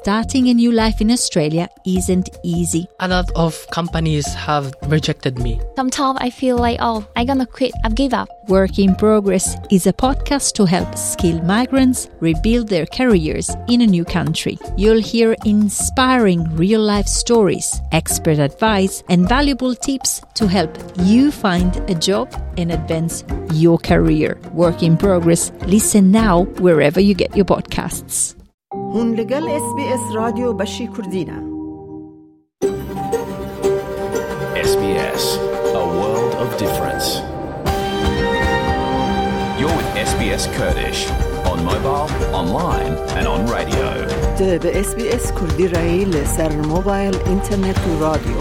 starting a new life in Australia isn't easy. A lot of companies have rejected me. Sometimes I feel like, I'm gonna quit, I've given up. Work in Progress is a podcast to help skilled migrants rebuild their careers in a new country. You'll hear inspiring real-life stories, expert advice, and valuable tips to help you find a job and advance your career. Work in Progress. Listen now wherever you get your podcasts. هون لگل SBS رادیو بشی کردینه. SBS, a world of difference. You're with SBS Kurdish on mobile, online and on radio. ده به SBS کردی رایی لسر موبایل، اینترنت و رادیو.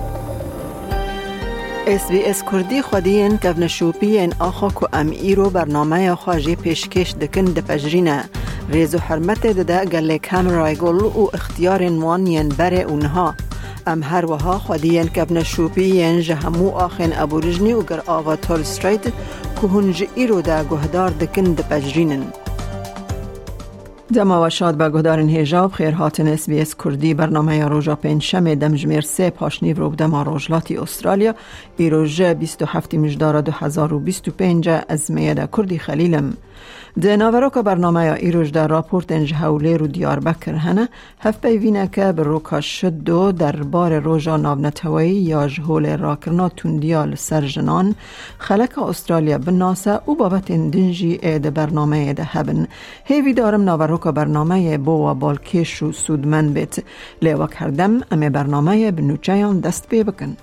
SBS کردی خودین کفنشوپی این آخا که ایرو برنامه خواجی پیشکش دکن دپجرینه. ریز و حرمت ده گله کامرای گل و اختیار نوانین بر اونها. هر وها خودین کفنشوپی جهمو آخین ابورجنی و گر آوا تول ستریت که هنج ایرو ده گهدار دکن دپجرینن. دما و شاد با گهدارن هجاب خیر هاتن SBS کردی برنامه روژا پنجشنبه دمجمیر 3 پاشنی رو بدما روجلاتی استرالیا ایروژه 27 مجدار 2025 از میاد کردی خلیلم. ده ناوروک برنامه ایروژ در راپورت انج حوله رو دیار بکر هنه هف بیوینه که بر روکا شدو در بار روژا نابنتوایی یا جهول راکرنا تندیال سر جنان خلک استرالیا بناسه و بابت دنجی اید برنامه ده هبن هیوی دارم ناوروک برنامه بو و بالکش و سودمن بیت لیوک هردم امی برنامه بنوچهان دست بی بکن.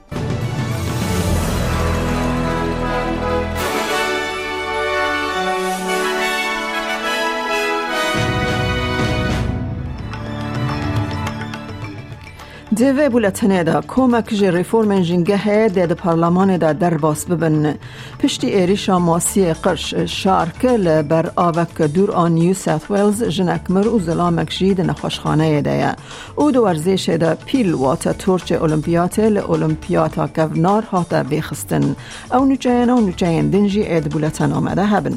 دوی بولتنه دا کمک جی ریفورم جنگه ده پارلمان دا در باس ببن پشتی ایریشا ماسی قرش شارکل بر آوک دور آن نیو ساوت ویلز جنکمر و ظلامک جید نخوشخانه ده او دو ورزش دا پیل واتا تورچ اولمپیات لأولمپیاتا کونار هاتا بیخستن او نوچین دنجی اید بولتن آمده هبن.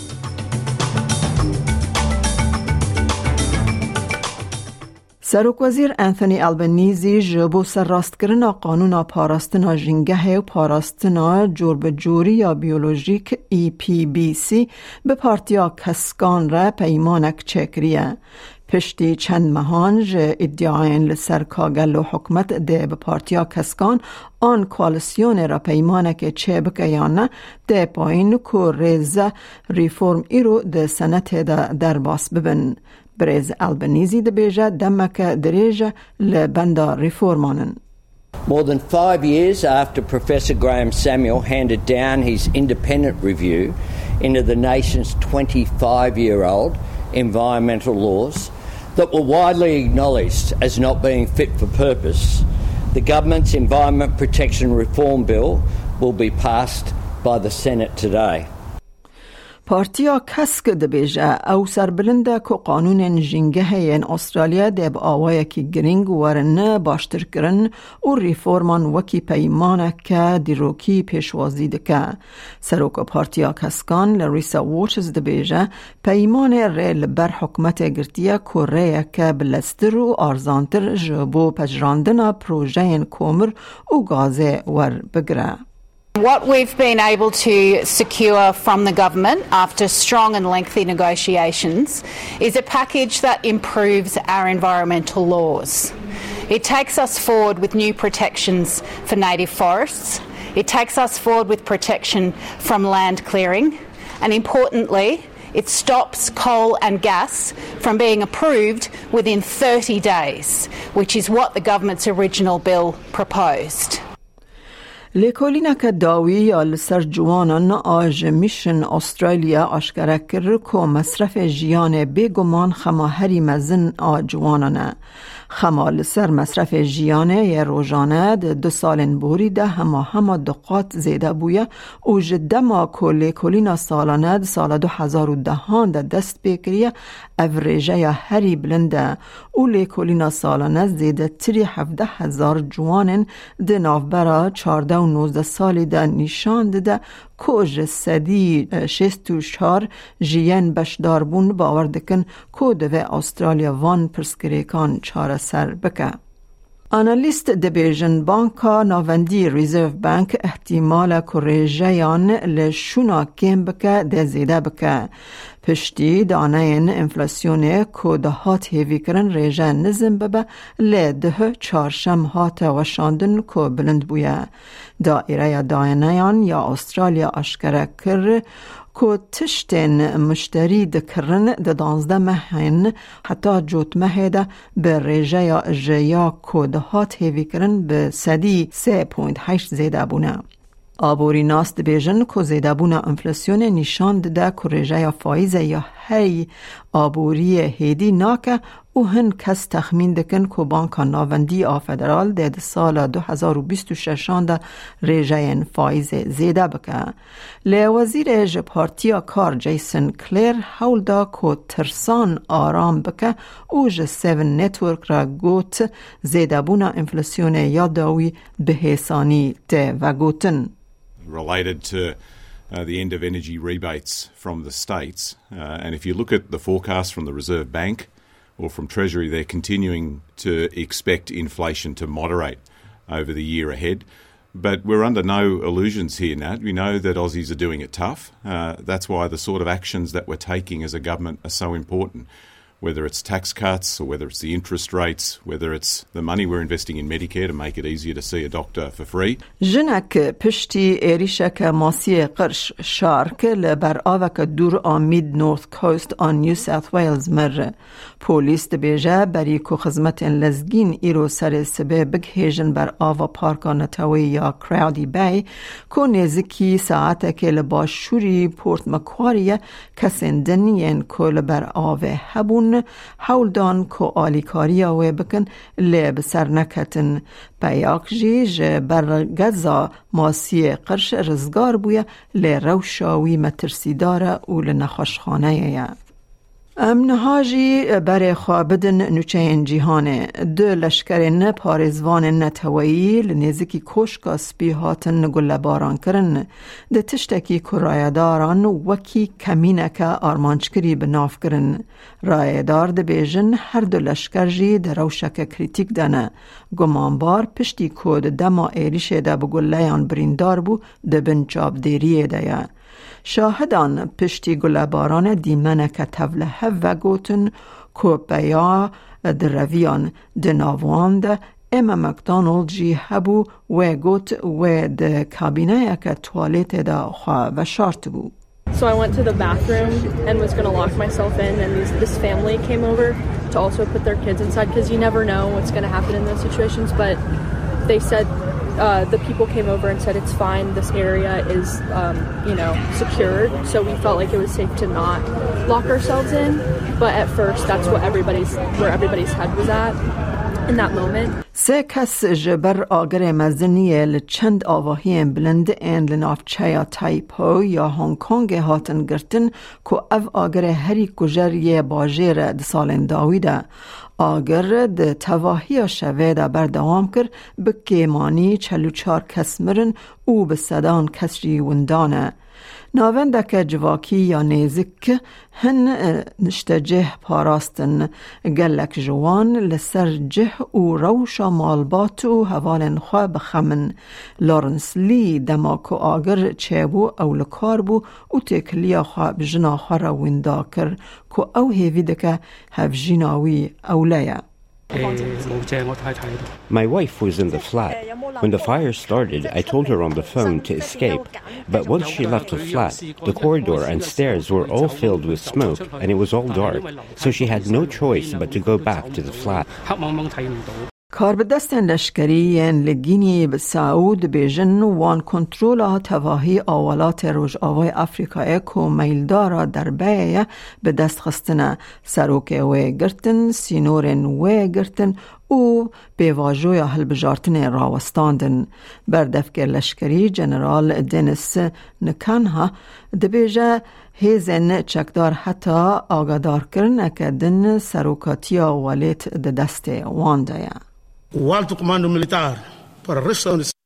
سروک وزیر انتونی البنیزی جبو سر راست کرنا قانونا پاراستنا جنگه و پاراستنا جور جوری یا بیولوژیک EPBC به پارتیا کسکان را پیمانک چکریه. پشتی چند مهانج ادعاین لسر کاگل و حکمت ده به پارتیا کسکان آن کوالسیون را پیمانک چه بکیانه ده پایین که ریزه ریفورم ایرو ده سنت ده در باس ببن. برز البنیزی ده بیجه دمک دریجه لبندا ریفورمانن. More than 5 years after Professor Graham Samuel handed down his independent review into the nation's 25-year-old environmental laws that were widely acknowledged as not being fit for purpose, the government's Environment Protection Reform Bill will be passed by the Senate today. پارتیا کسک ده بیجه او سربلنده که قانون جنگه این استرالیا ده با آوائه که گرینگ ورنه باشتر کرن و ریفورمان وکی پیمانه که دیروکی پیشوازی ده که. سروک پارتیا کسکان لریسا ووچز ده بیجه پیمانه ریل بر حکمت گرتیه که ریه که بلستر و آرزانتر جبو پجراندنا پروژه کومر و گازه ور بگره. What we've been able to secure from the government after strong and lengthy negotiations is a package that improves our environmental laws. It takes us forward with new protections for native forests. It takes us forward with protection from land clearing. And importantly, it stops coal and gas from being approved within 30 days, which is what the government's original bill proposed. لیکولینه که داوی یا لسر جوانان آج میشن استرالیا آشکره کرد که مصرف جیان بگمان خما هری مزن آجوانانه. خما لسر مصرف جیانه یا روزانه 2 سالن بوری ده همه دقات زیده بویه و جدما که لیکولینا سالانه سال 2010 ده دست بکریه اوریجه یا هری بلنده و لیکولینا سالانه زیده تری 17,000 جوانن ده نافبرا 14 19 سالی ده نشان ده که صدی 64 جیان بشدار بون باور دکن که دوه استرالیا وان پرسکریکان چاره سر بکه. آنالیست دبیجن بانکا ناوندی ریزرو بانک احتمال که ریجیان لشونا کم بکه ده زیده بکه. پشتی دانه این انفلاسیونه که دهات هیوی کرن ریجه نزم ببه لده چارشم هات وشاندن که بلند بویه. دائره دانهیان یا استرالیا اشکره کر که تشتین مشتری دکرن ده 12 مهین حتی جوت مهیده به ریجه یا جیا که دهات هیوی کرن به صدی 3.8 زیده بونه. آبوری ناست بیجن که زیده بونه انفلاسیون نشان ده که ریجه یا فایزه یا هی آبوری هیدی ناکه او هن کس تخمین دکن که بانکا ناوندی فدرال ده سال 2026 ده ریجه فایزه زیده بکه. لی وزیر جپارتیا کار جیسن کلیر حول دا که ترسان آرام بکه او ج7 نتورک را گوت زیده بونه انفلاسیون یاداوی به حسانی ده و گوتن. Related to the end of energy rebates from the states. And if you look at the forecast from the Reserve Bank or from Treasury, they're continuing to expect inflation to moderate over the year ahead. But we're under no illusions here, Nat. We know that Aussies are doing it tough. That's why the sort of actions that we're taking as a government are so important. Whether it's tax cuts or whether it's the interest rates, whether it's the money we're investing in Medicare to make it easier to see a doctor for free. جنک پشتی ایریشک ماسی قرش شارک لبر آوک دور آمید نورث کوست آن نیو ساوث ویلز مر. پولیس دبیجه بری که خدمت لزگین ایرو سر سبه بگهیجن بر آوا پارکا نتاوی یا کراودی بای که نزکی ساعته که لباشوری پورت مکواریه کسندنین که لبر آوه هبون حول دان که آلیکاری آوه بکن لی بسر نکتن. بیاک جی بر گزا ماسی قرش رزگار بویه لی روشاوی مترسیداره و لنخوشخانه یه. امنهاجی برای خوابدن نوچه جیهانه دو لشکرین پارزوان نتوایی لنزکی کشکا سپی هاتن گل باران کرن ده تشتکی که رایداران وکی کمینک آرمانچکری بناف کرن. رایدار ده بیجن هر دو لشکر جی ده روشک کریتیک دانه گمانبار پشتی کود دما ایریشه ده بگلیان بریندار بو ده بنچاب دیریه ده یا. شاهدان پشتی گلباران دیمنه که تولهه و گوتن که بیا درویان دناواند اما مکدانالد جی هبو و گوت و ده کابینه که توالت ده خواه و شارت بو. So I went to the bathroom and was going to lock myself in, and this family came over to also put their kids inside because you never know what's going to happen in those situations, but they said the people came over and said it's fine, this area is secured, so we felt like it was safe to not lock ourselves in, but at first that's where everybody's head was at in that moment. سه کس جبر آگر مزنیه لچند آواهی بلند این لنافچه تایپو یا هنگ کنگ هاتن گرتن که او آگر هری کجر یه باجر ده سالن داویده. آگر ده تواهی شوه ده بردوام کر بکیمانی 44 کس مرن او به صدان کسی وندانه. ناونده که جواکی یا نیزک هن نشتجه پاراستن گلک جوان لسر جه و روشا مالبات و حوالن خواه بخمن. لارنس لی دماکو آگر چه بو او لکار بو و تکلیا خواه بجنا خواه را وندا کر که او هیویده که هف جناوی او لیا. My wife was in the flat. When the fire started, I told her on the phone to escape. But once she left the flat, the corridor and stairs were all filled with smoke and it was all dark. So she had no choice but to go back to the flat. کار به دستن لشکری لگینی به سعود بیجن وان کنترول تواهی آوالات روش آوای افریقای که میلدارا در بیه به دست خستنه سروک و گرتن سینورن و گرتن او به واجوی حل بجارتن راوستاندن. بردفکر لشکری جنرال دنیس نکانها دبیجه هیزن چکدار حتی آگادار کرن اکدن سروکاتیا والیت ده دست وانده. O alto comando militar, para restabelecer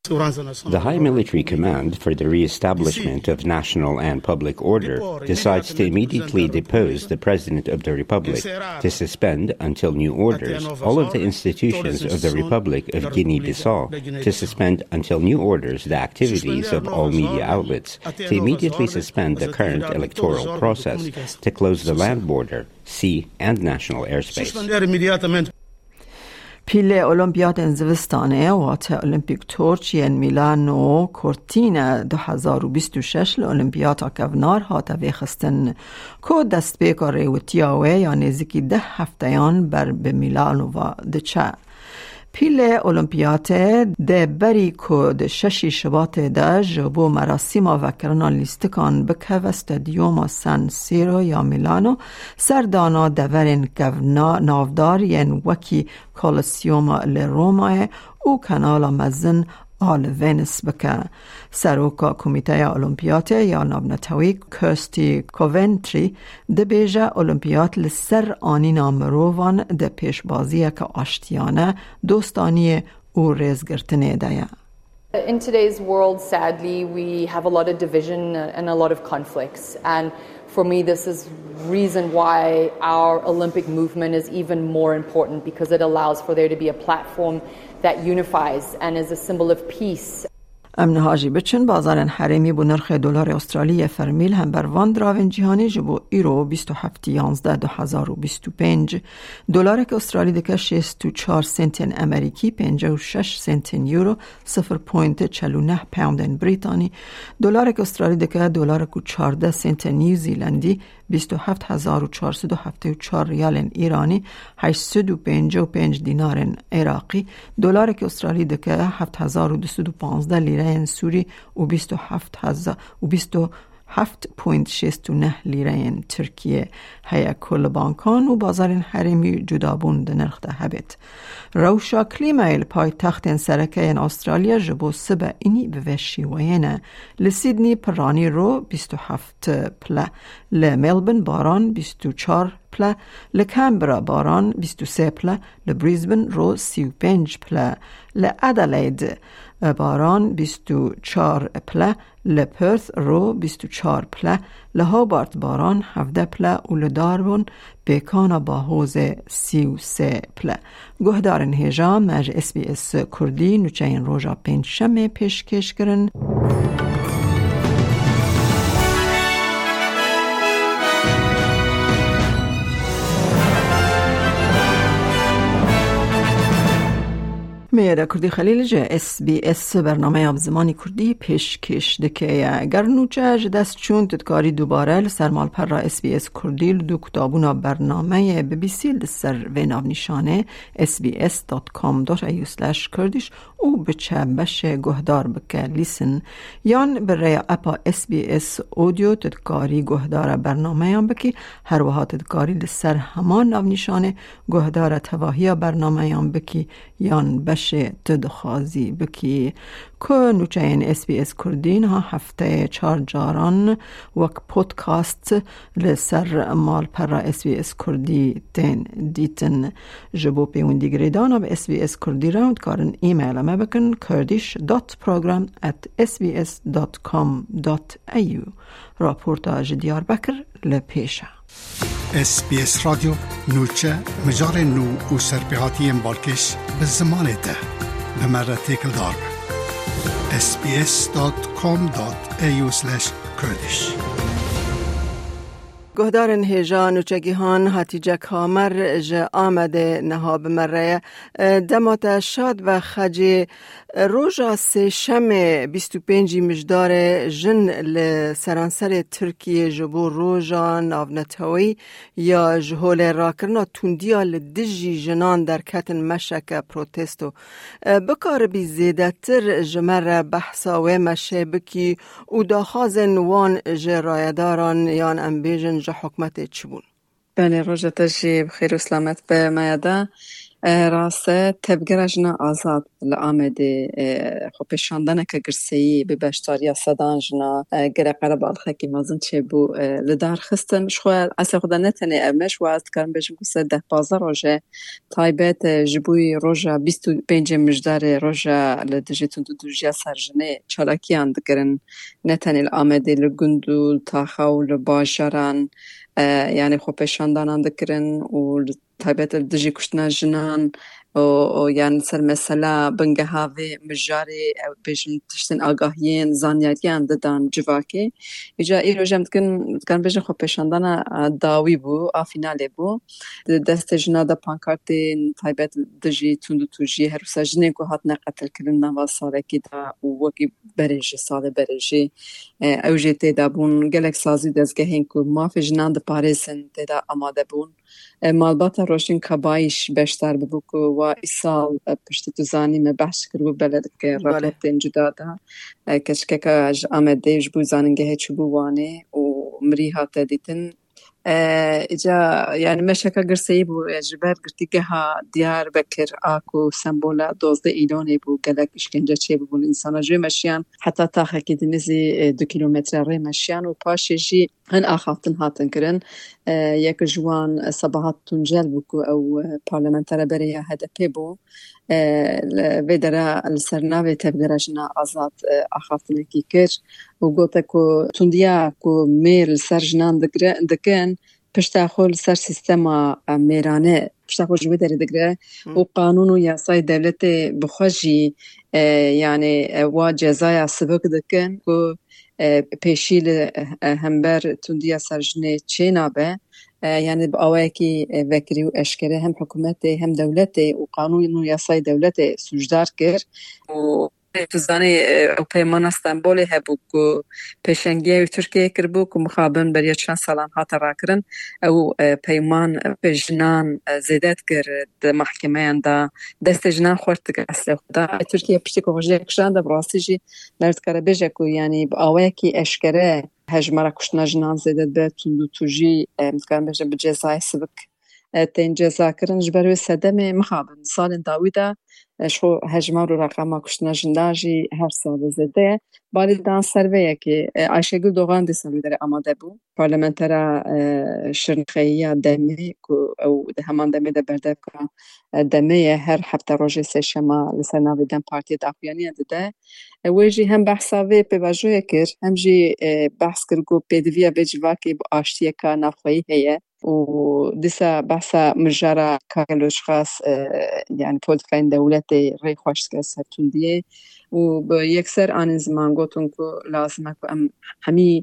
The High Military Command for the Re-establishment of National and Public Order decides to immediately depose the President of the Republic, to suspend until new orders all of the institutions of the Republic of Guinea-Bissau, to suspend until new orders the activities of all media outlets, to immediately suspend the current electoral process, to close the land border, sea and national airspace. پیل اولمپیاد زمستانه وات المپیک تورچین میلانو کورتینا 2026 اولمپیاد کونار هات ویخستن کو دست بیکاره و تیاوه یا نزدیکی 10 هفتهان بر به میلانو و دچه پیل اولمپیاد ده بری که ده 6 شباط ده جبو مراسم و کرنا لیستکان بکه و استادیوم سان سیرو یا میلانو سردانا دورین گونا نافدار ین وکی کولسیوم لرومای او کانال مزن آل وینس بکه سروکا کمیته اولمپیاد یا نابنتوی کرستی کوونتری ده بیجه اولمپیاد لسر آنی نامروان ده پیشبازی که آشتیانه دوستانی او ریزگرتنه ده. In today's world, sadly, we have a lot of division and a lot of conflicts. And for me, this is reason why our Olympic movement is even more important, because it allows for there to be a platform that unifies and is a symbol of peace. امن هاجی بچن بازار حریمی بو نرخ دلار استرالی فرمیل هم بر وان دراون جهانی جبو ایرو 27.11.2025 دلار که استرالی دکه 64 سنت امریکی 56 سنت یورو 0.49 پوند بریتانی دلار که استرالی دکه دلار که 14 سنت نیوزیلندی 27,474 ریال ایرانی 855 دینار عراقی دلار که استرالی دکه 7,215 لیره سوری و 27.69 لیره ترکیه هیا کل بانکان و بازار حریمی جدابون ده نرخ ده هبت روشا کلیمایل پای تخت سرکه این استرالیا جبو سبا اینی بوشی وینه لسیدنی پرانی رو 27 پله لملبن باران 24 پله لکمبرا باران 23 پله لبریزبن رو 35 پله لادلید باران 24 پله لپرث رو 24 پله لهوبارت باران 17 پله و لداربون بیکانا با حوز 33 پله گهدارن هجا مج SBS کردی نوچه روژا پنجشنبه پیشکش کرن میره کردی خلیل جه SBS برنامه اب زمانی کردی پیشکش دکه اگر نوچه دست چون تدکاری دوباره لسرمال پر را SBS کردی لدو کتابونا برنامه BBC لسر ویناو نشانه sbs.com.au/kurdish او بچه بشه گهدار بکه لیسن یان برای اپا SBS اودیو تدکاری گهدار برنامه هم بکی هر وها تدکاری لسر همان ناو نشانه گهدار تواهی برنامه هم بکی یان بشه تدخازی بکی که نوچه این SBS کردین ها هفته 4 جاران وک پودکاست لسر مال پر SBS کردی تین دیتن جبو پیوندی گریدان به SBS کردی راوند کارن ایمیل ما بکن kurdish.program@sbs.com.au راپورتاج دیار بکر لپیشه SBS رادیو نوچه مجار نو و سرپیهاتی بالکش به زمان ده به مرد تکل دار sbs.com.au/kurdish گهدارن هیجان و چگیهان هاتیجه کامر جه آمده نها بمره دمات شاد و خجی روژا سه شم 25 مجدار جن لسرانسر ترکیه جبو روژا ناونتوی یا جهول راکرنا توندیا لدجی جنان در کتن مشک پروتستو بکار بی زیده تر جمر بحثا و مشه بکی او داخازن وان جرایداران یان انبیجن حکمت چبون بله روزتشی بخیر و سلامت به مایده راسته تبگرجنا آزاد لآمده خوبشاندن که گرسایی به بشتاریا صدان جنا گره قرب آلخکی مازن چه بو لدار خستن شخوال اصلا خدا نتنه امش و از کارم بجم کسه 10-15 روژه تایبت جبوی روژه 25 مجدار روژه لدجتون دوجیا سرجنه چالاکی اندگرن نتنه لآمده لگندو تاخو لباشران یعنی خوبشاندن اندگرن و تایبت دجی کشتنا جنان و یعنی سر مثلا بنگه هاوی مجاری بجن تشتن آگاهیین زانیاریان دادن جواکی ایجا ای رو جمد کن بجن خو پیشاندن داوی بو آفینالی بو دست جنا دا پانکارتی تایبت دجی توندو توجی هر روسا جنین که هات نقتل کرن نوا ساله که دا و وکی برنجی ساله برنجی اوجی تیدا بون گلک سازی دزگهین که مافی جنان دا پاریسن تیدا آماده بون مالباتا روشن کبایش بیشتر ببو که و ایسال پشت توزانی می بحث کرو بلد که راپورتین جدا دا کشکه که اج آمده جبو زاننگه چوبو وانه و مریها تدیتن ایجا یعنی مشکا گرسایی بو جبر گرتیگه ها دیار بکر آکو سمبولا 12 ایلانی بو گلک اشکنجه چه بو انسانا جو مشیان حتی تا خکی دنیزی 2 کیلومتر ری مشیان و پاشه جی هن آخافتن هاتن کرن یک جوان صباحات تنجل بو او پارلمنتر بریا هدپی بو ویدرا السرناوی تبگرجنا آزاد آخافتن کی کر و گوته که تندیا که میر سرجنان دکن پشتا خول سر سیستما میرانه پشتا خول جوی داری دگره و قانون و یاسای دولت بخواجی یعنی و جزای سبک دکن که پیشیل همبر تندیا سرجنه چه نابه یعنی با آوه که وکری و اشکره هم حکومت هم دولت و قانون و یاسای دولت سوجدار کرد و توزانی پیمان استانبول هبو که پیشنگی و ترکیه کربو که مخابن برای چند سالان هاتا را کرن او پیمان جنان زیدت کرد محکمه دا دست جنان خورد کرد اصلا خدا ترکیه پشتی که وجه کشان دا براسی جی نرد کاره بجه که یعنی با آوه که اشکره هجمارا کشتنا جنان زیدت به تندو توجی متکارم بجه بجزای سبک تین جزا کرن جبروی صدمه مخابن سال داویده شو هجمار و رقم کشتنا جنداجی هر سال زده بالی دان سرویه که عایشه گل دوغان دی سالی داره آماده بو پارلمنترا شرنخیه دمی او ده همان دمی ده برده که دمی هر هفته روژه سشما لسر ناوی دم پارتی داخویانی ده ویجی هم بحثاوی پیواجوه کر هم جی بحث کرگو پیدویا بجواکی با آشتیه که نافخویی هیه و دیسا بحثا مجارا کاغلوش خاص يعني بولتكاين دولتي ري خوش كسرتون دي و بيكسر آن زمان قوتون كو لازم اكو ام همي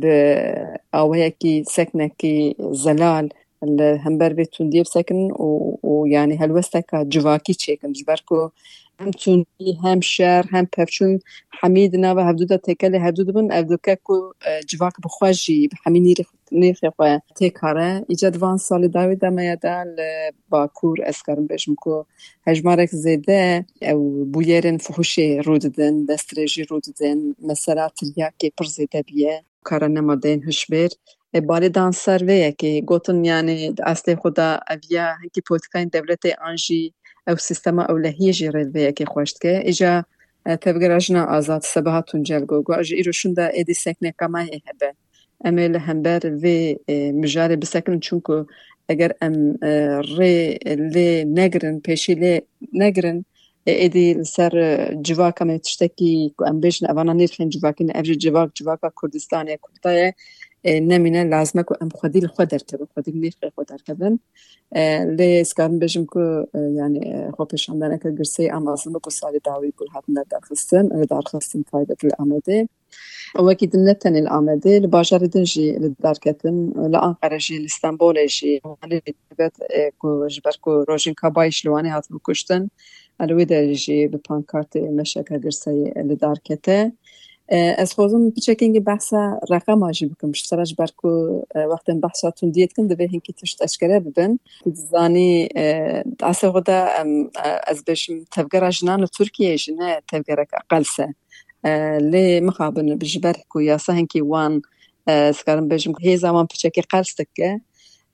بآوهيكي سكنكي زلال همبر بيتون دي بسكن ويعني هلوستكا جواكي تشيكن جبركو هم توني هم شهر هم پفچون حمید ناوه هفدودا تکل هفدود بن افدوکه کو جواک بخواجی حمی نیخی خواه تکاره ایجاد وان سالی داوی دمه دال باکور اسکارم بشم که هجمارک زیده او بویرن فحوشی رو ددن دستریجی رو ددن مثلا تلیاکی پر زیده بیه کارا نمادین هشبیر بالی دان سرویه که گوتن یعنی اصلی خدا اویا هنکی پولتکاین دولت آنجی او سیستما اولهیه جی رلویه که خوشت که ایجا تبگرجنا آزاد سباهاتون جلگو گو اجا ایروشون دا ایدی سکنه کمایی هبه امیل همبر وی مجاری بسکن چونکو اگر ام ری لی نگرن پیشی لی نگرن ایدی سر جواکا می تشتکی که ام بیشن اوانا نیرخین جواکین افجی جواکا کردستانی کردای نمینه لازمه که ام خودی لخود درکبن خودی نیرخی خود درکبن لی اسکارن بجم که یعنی خوبشان دانه که گرسی امازن بکو سالی داوی کل حتن دارخستن فایدت الامده وکی دنتن الامده لباجار دنجی لدارکتن لانقره جی لستانبول جی لبت که جبر که روژین کابایش لوانی هات بکشتن الوی در جی بپانکارت مشکه گرسی لدارکته از خودم بچکینگی بحثا رقم آجی بکم شتراج برکو وقتی بحثاتون دیت کن دوی هنگی تشت اشکره ببین زانی اصلا خدا از بشم تفگر جنان ترکیه جنه تفگرک اقلسه لی مخابن بجبر کو یاسا هنگی وان سکارم بجم هی زمان بچکی قلستکه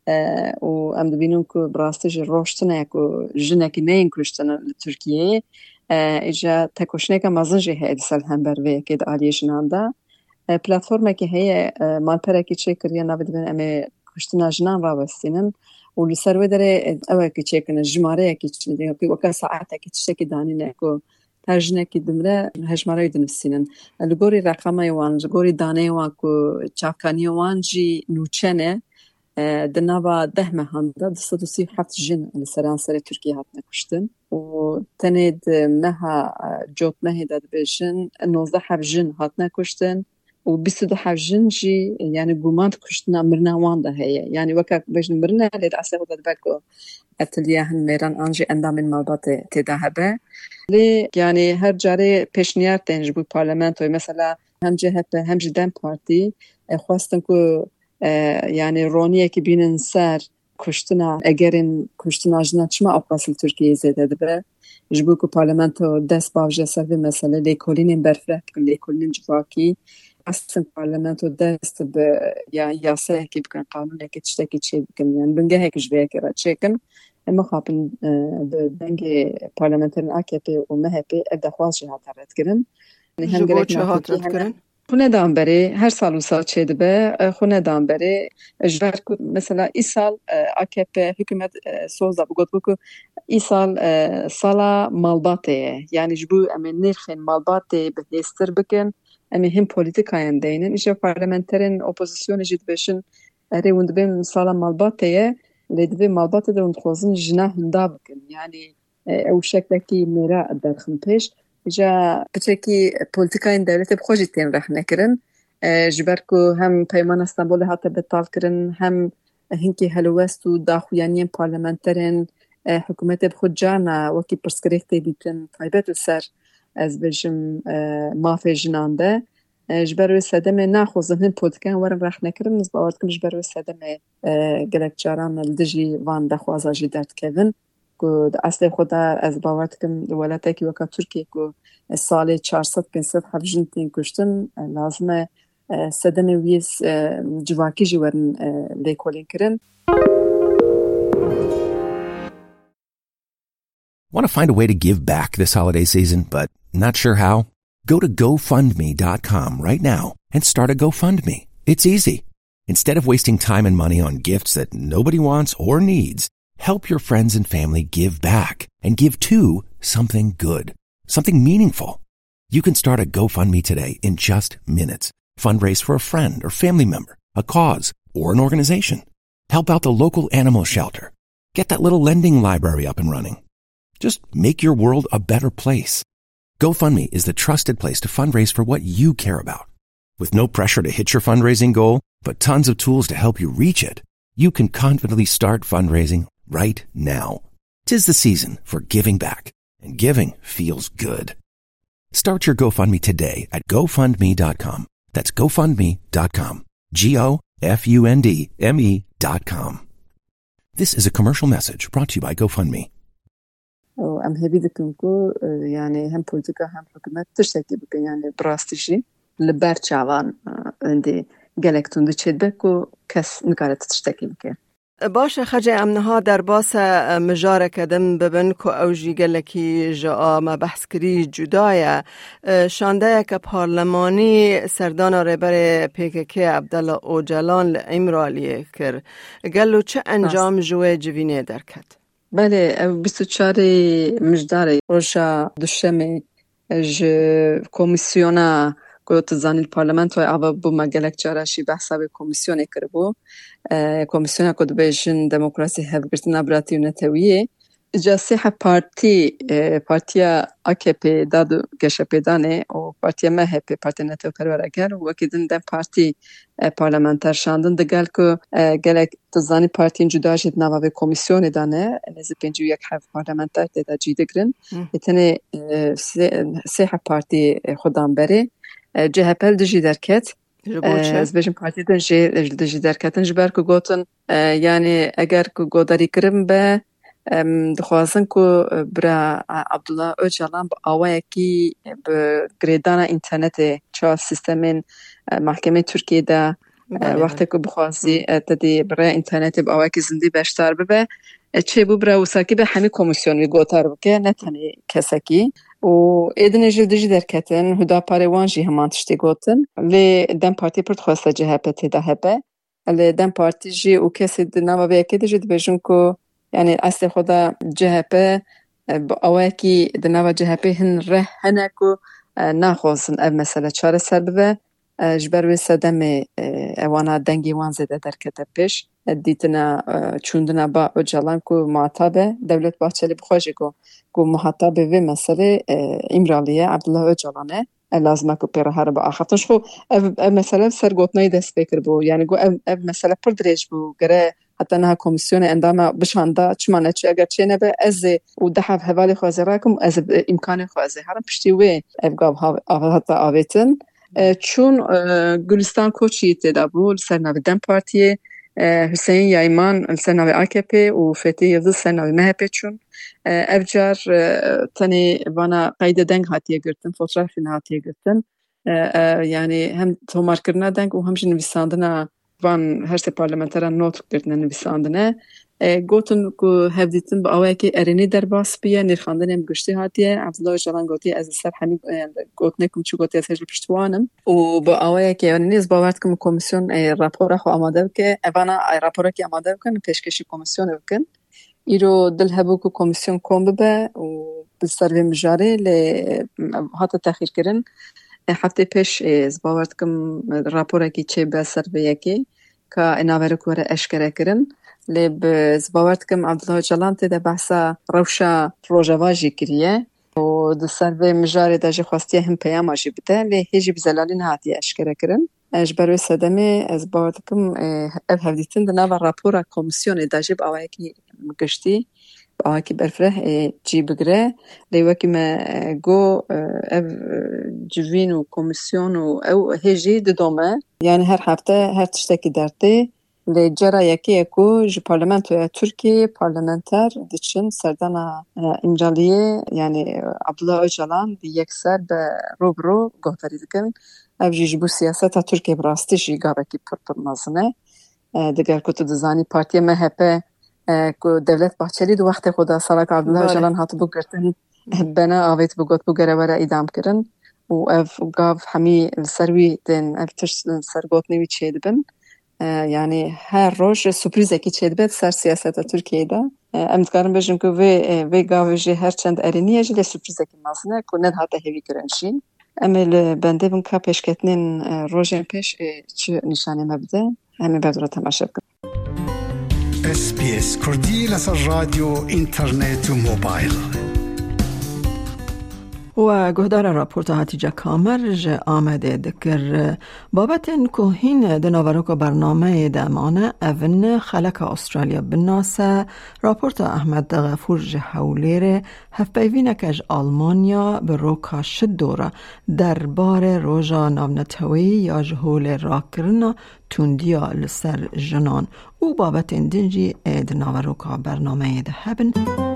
و ام دبینم که براستی روشتنه که جنکی نین کشتن ترکیه ایجا تکوشنه که مازن جه هید سال هم بروی که دعالی جنانده پلاتفورمه که هی مالپره که چه کریه نبید بین امی کشتن جنان را بستینن و لسروی داره اوه که چه کنه جماره که چه دیگه که وکا ساعته که چه که دانینه که ترجنه که دمره هجماره دنسینن لگوری رقمه وان لگوری دانه وان که چاکانی وان جی نوچنه دنابا 10 مهانده 237 جن لسران سر ترکیه هات نکشتن و تنید مها جوت مهی داد بشن 19 جن هات نکشتن و 22 جن جی يعني گوماند کشتن مرنا وان ده هي يعني وكا بجن مرنا لید اصلا داد بکو اتلیه میران آنجی اندام مالبات تداهبه لی يعني هر جاره پیشنیار تنج بو پارلمنت و مثلا هم جهت هم جدن پارتی خواستن که يعني رونیه که بینن سر کشتنا اگرین کشتنا جنچما اقاصل ترکیه زیده ده جبو که پارلمنتو دست باوجه سر مثلا لیکولین برفرک لیکولین جواکی اصلا پارلمنتو دست به یاسه که بکن قانونه که تشتکی چی بکن يعني بنگه هیک جویه که را چیکن اما خوابن بنگ پارلمنترین AKP و MHP ابدا خواست جهات رد کرن جبو چه هات رد کرن؟ خونه دام بری هر سال و سال چه دبه خونه دام بری اجبر که مثلا ای سال AKP حکومت سوزا بگود بکو ای سال سالا مالباته یعنی جبو امن نرخین مالباته بهستر بکن امی هم پولیتیکاین دینن ایجا پارلمنترین اپوزیسیون جد بشن اری وند بیم سالا مالباته لیدوی مالباته در وند خوزن جناه هندا بکن یعنی او شکلکی میرا در خمپش جا بچکی پولیتیکاین دولت بخوجی تین رخ نکرن جبر که هم پیمان استانبول حتی بطال کرن هم هنکی هلوست و داخویانی پارلمنترین حکومت بخود جانا وکی پرسکریختی بیتن طایبت سر از بجم مافی جنانده جبروی سدمه ناخوزن هن پولیتیکاین ورن رخ نکرن نز باورد کن جبروی سدمه گلک جاران لدجی وان دخوازا جی درد کهون که اصل خود از باورد کن دولته که وکا ترکیه که سال 400-500 حفجن تین کشتن لازمه سدمه ویز جواکی جی ورن لیکولین کرن. Want to find a way to give back this holiday season, but not sure how? Go to GoFundMe.com right now and start a GoFundMe. It's easy. Instead of wasting time and money on gifts that nobody wants or needs, help your friends and family give back and give to something good, something meaningful. You can start a GoFundMe today in just minutes. Fundraise for a friend or family member, a cause, or an organization. Help out the local animal shelter. Get that little lending library up and running. Just make your world a better place. GoFundMe is the trusted place to fundraise for what you care about. With no pressure to hit your fundraising goal, but tons of tools to help you reach it, you can confidently start fundraising right now. 'Tis the season for giving back, and giving feels good. Start your GoFundMe today at GoFundMe.com. That's GoFundMe.com. GoFundMe.com. This is a commercial message brought to you by GoFundMe. و ام هبی دکن که یعنی هم پولیتیکا هم حکومت تشتکی بکن یعنی براستیجی لبر چاوان اندی گلکتون دو چید بکو کس نکارت تشتکی بکن. باشه خجه امنها در باس مجاره کدم ببن که اوجی گلکی جا ما بحث کری جدایه شانده که پارلمانی سردان رهبر PKK عبدالله اوجلان لعمرالیه کر گلو چه انجام جوه جوینه درکت؟ بله 24 مجداره روشا دوشمه کمیسیونا که تزانی الپارلمنت و عبا بو مگلک چارشی بحثا به کمیسیونه کربو کمیسیونا که دبیشن دموکراسی هفگرتنا براتی و نتویه جاسیح پارتیا AKP دادو گشه پیدانه و پارتیا MHP پارتی نتو کرورگر و وکیدن دن پارتی پارلمانتر شاندن دگل که گلک تزانی پارتی جدا جید نوا به کمیسیون دانه نزد 51 پارلمانتر دیده جیده گرن ایتنه سیح پارتی خودم بره جهپل دجی درکت از بجم پارتی دجی درکتن جبر که گوتن یعنی اگر که گوداری کرم به دخوازن که برا عبدالله اوجلان با آوه کی به گریدان اینترنت چه سیستمین محکمه ترکیه ده وقتی که بخواستی تدی برای اینترنت با اوکی زندی بیشتر ببه چه بو برای وساکی به همه کمیسیون وی گوتر بکه نه تنی کسکی و ایدن جلدی در کتن هدا پاروانجی همان تشتی گوتن لی دم پارتی پرت خواسته جهپتی ده هبه لی دم پارتی جی و کسی دنوا به اکی دیجی دبیجون کو یعنی اصل خدا جهپه با اوکی دنوا جهپه هن ره هنکو نخواستن او مسئله چاره سر ببه جبروی صدم اوانا دنگی وان زده در کتب پیش دیتنا چوندنا با اجالان کو معتابه دولت باچلی بخواجی کو محتابه و مسئله امرالیه عبدالله اجالانه لازمه کو پیره هر با آخفتش خو مسئله سرگوتنای دست بکر بو یعنی گو مسئله پر دریج بو گره حتی نه کمیسیون اندام بشانده چمانه چه اگر چه نبه از و ده حوالی خوازه راکم از امکان خوازه هرم پشتی وی افگاب حتی آویتن چون گلستان کوچی تدابو سرناوی دم پارتی حسین یایمان سرناوی AKP و فتحی یلدز سرناوی MHP چون افجار تنی وانا قید دنگ هاتیه گرتن فوتوغرافی هاتیه گرتن یعنی هم تومار کرنا دنگ و همچنین نویساندنا وان هر سه پارلمانتران نوت کردن نویساندنه گوتن کو هفدیتن با اوه که ارینی در باس بیه نرخاندن هم گشتی هاتیه عبدالله جلان گوتی از سر همین گوتنه کم چو گوتی از هجل پشتوانم و با اوه که یعنی نیز باورد کم کمیسیون راپور خو آماده بکه اوانا راپور که آماده بکن پیشکشی کمیسیون بکن ایرو دل هبو که کمیسیون کم ببه و بسروی مجاره حتی تخییر کرن هفته پیش از باورد کم راپور که چه به سروی که ایناوره کوره اشکره کرن لب زباورت کم عبدالله جلان تده بحثا روشا روژواجی کریه و ده سروی مجاری ده جی خواستی هم پیام آجی بده لی هیجی بزلالی نهاتی اشکره کرن اجبروی صدمه از باورت کم هفدیتن ده نوع راپورا کمیسیون ده جی با آوائی که مگشتی با آوائی که برفره جی بگره لی وکی ما گو جوین و کمیسیون و او هیجی ده دومه یعنی هر هفته هر تشتکی درده لجرا یکی اکو جو پارلمانتو ترکی پارلمانتر دیچن سردانا امجالیه یعنی عبدالله اجالان دی یک سر به روبرو گوهتری دکن او جیجبو سیاست ترکی براستی جیگابه کی پر نازنه دیگر کتو دزانی پارتی MHP که دولت باچلی دو وقت خدا سالک عبدالله اجالان هاتو بگرتن بنا آویت بگوت بگره وره ایدام کرن و او گاف همی سروی دین او تش سرگوت نوی چید بن یعنی هر روز سورپرایزی که چید بید سر سیاست ترکیه ده امتکارم بجیم که وی گاویجی هر چند ارینیه جلی سورپرایزی که نازنه که ند هاته هیوی کرنشین اما بنده بون که پیش کتنین روزین پیش چه نشانه مبده همین بعد رو تماشا بکن. SBS کردی لسر رادیو اینترنت و موبایل و گهدار راپورت هاتیجا کامر جه آمده دکر بابت این که هین دناوروک برنامه دامانه اون خلق استرالیا بناسه راپورت احمد غفور جه حولیر هفپیوینه که اج آلمانیا به روکا شد دوره در بار روژا نامنتوی یا جهول راکرنا توندیا لسر جنان و بابت این دنجی دناوروک برنامه ده هبن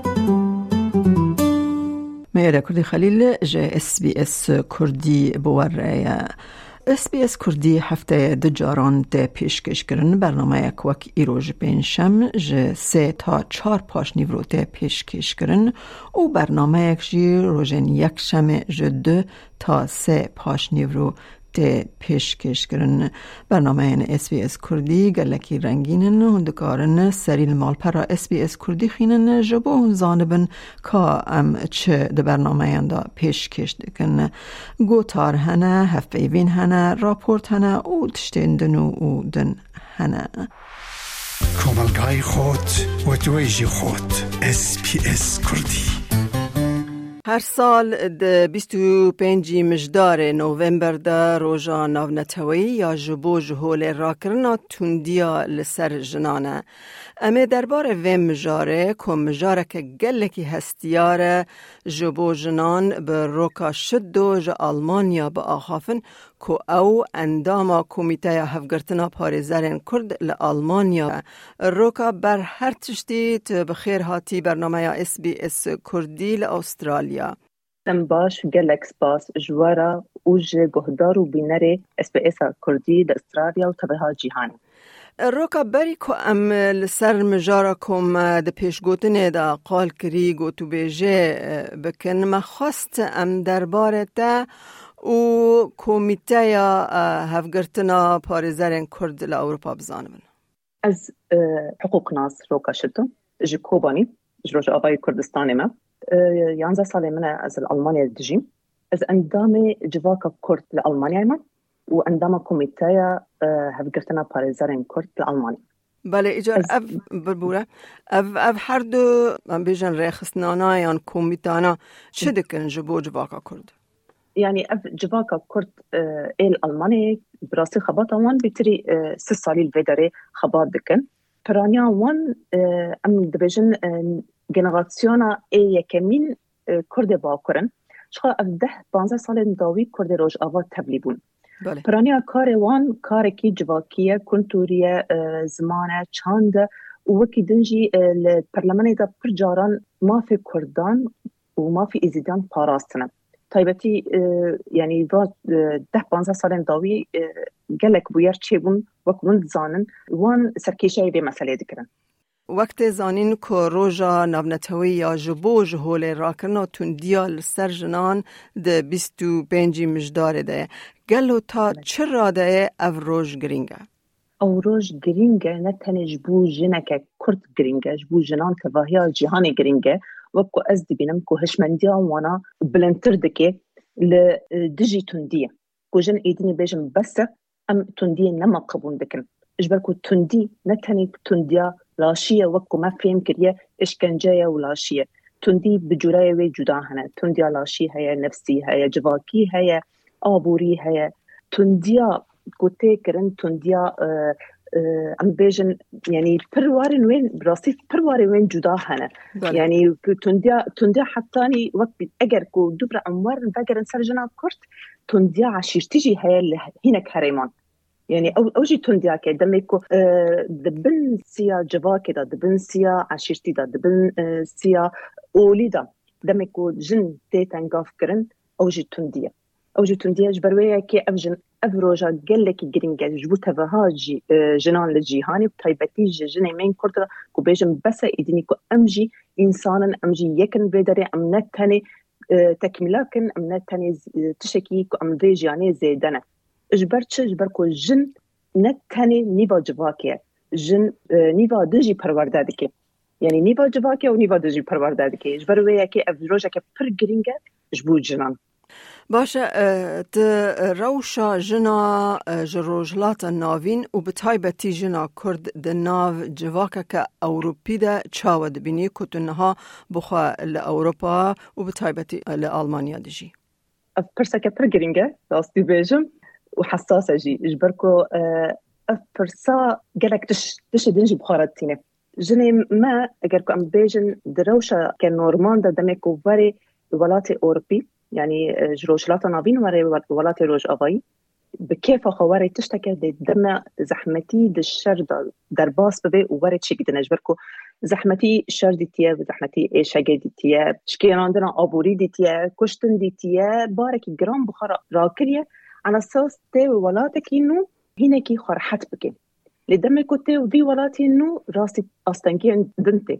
میره کردی خلیل جه SBS کردی بوره SBS کردی هفته دجاران ده پیشکش کرن برنامه کوک ایروژ پنجشنبه جه 3 تا 4 پاشنی رو ده پیشکش کرن و برنامه یک جی روزن یکشنبه جه 2 تا 3 پاشنی رو ده پیشکش کرن برنامه SBS کردی گلکی رنگینن و دکارن سریل مالپرا SBS کردی خینن جبو زانبن که ام چه ده برنامه اندا پیشکش دکن گوتار هنه هفپیوین هنه راپورت هنه و تشتندنو و دن هنه کاملگای خود و دویجی خود SBS کردی هر سال ده 25 مجدار نوامبر ده روژا ناونتوی یا جبو جهول راکرنا توندیا لسر جنانه. اما درباره و مجاره که مجاره که گلکی هستیاره جبو جنان به روکا شدو جا آلمانیا با آخافن که او انداما کمیته هفگرتنا پارزرین کرد لآلمانیا روکا بر هر تشتیت بخیر هاتی برنامه SBS کردی لأسترالیا. دم باش گلک سپاس جوارا اوج گهدار و بینره SBS کردی در استرالیا و طبعا جهان. روکا بری که ام لسر مجارا کم ده پیشگوتنه ده قال کری گوتو بیجه بکن مخواست ام درباره تا و کمیته یا هفگرتنا پارزرین کرد لأوروپا بزانمن. از حقوق ناس روکا شدم جی کوبانی جروج آبای کردستان ما 11 ساله من از المانیا دجیم از اندام جواکا کرد لألمانیا ما و اندام کمیته هفگرتنا پارزرین کرد لألمانیا. بله ایجار اف بربوره اف هر دو من بیجن ریخستنانا یا کمیتانا چه دکن جبو جواکا کرد؟ يعني جواكا كرت الألماني براسي خباطة وان بتري 6 سالي الفيدري خباط دكن برانيا وان أم دبجن جنراتسيونا يكمين كرد باكرن شخا أفده 15 سالي نداوي كرد روج آوات تبليبون برانيا كاري وان كاركي جواكية كنتورية زمانة چاند ووكي دنجي البرلماني دا برجاران ما في كردان وما في إزيدان باراستنا تایبتی یعنی و 10-15 سال داوی گلک بویر چه بون وقت زانن وان سرکیشای به مسئله دکرن. وقت زانین که روژا نبنتوی یا جبو جهول راکرنا تندیال سر جنان ده 25 مجداره ده گلو تا چه راده او روژ گرینگه؟ او روژ گرینگه نتنه جبو جنک کرد گرینگه جبو جنان تواهی جهان گرینگه وكو أزدي بينم كو هشمنديا وانا بلنتر دكي لدجي تندية كو جن إيديني بيجم بس أم تندية نما قبون دكن إجبالكو تندي نتاني تندية لاشية وكو ما فهم كريا إشكنجايا ولاشية تندي بجورايا وي جداهنا تندية لاشية هيا نفسي هيا جواكي هيا آبوري هيا تندية كو تيكرن تندية ام بیژن یعنی پروارن وين براسي پروارن وين جدا هنه يعني تنديا حتاني وقت اگر کو دوبر امور فكر سرجنا كرت تنديا عشيرتيجي هي اللي هناك هريمان يعني اوجي تنديا كده دميكو دبن سيا جوا كده دبن سيا عشيرتي ده دبن سيا اوليدا دميكو جن تيتنغاف كرن اوجي تنديا جبرويه كي افجن افروجا قالك جرينجا جبوتها فهاجي جنان للجيهاني بطيبتي جني مين كردرا كو بيجم بس ايديني كو امجي انسانا امجي يكن بيدري ام نتاني تكملاكن ام نتاني تشكي كو ام فيجياني زيدنا اجبركو جن نتاني نيفا جواكي جن نيفا دجي پروردادكي يعني نيفا جواكي و نيفا دجي پروردادكي اجبرويا كي افروجا كي پر جرينجا جبو جنان باشه روشا جنا جروجلات ناوین و بتایبتی جنا کرد ده ناو جواکا که اوروپی ده چاود بینی کتنها بخوا لأوروپا و بتایبتی لألمانیا دجی فرسا که پر گرینگه راستی بیجم و حساسه جی اجبرکو فرسا گلک تش دنجی بخارتینه جنی ما اگر که ام بیجن دروشا که نورمان ده دمکو وری ولات اوروپی يعني جروجلات نابين ولات روج أغاي بكيف خواري تشتكي دم زحمتي دالشر درباس ببي ووري تشيك دنجبركو زحمتي شر ديتيا وزحمتي إيشاقي ديتيا شكي عندنا أبوري ديتيا كشتن ديتيا باركي جرام بخارا راكريا على أساس تي ولاتك إنو هناكي خرحت بكي لدمي كنتي وبي ولاتي إنو راسي أستنكي دنتي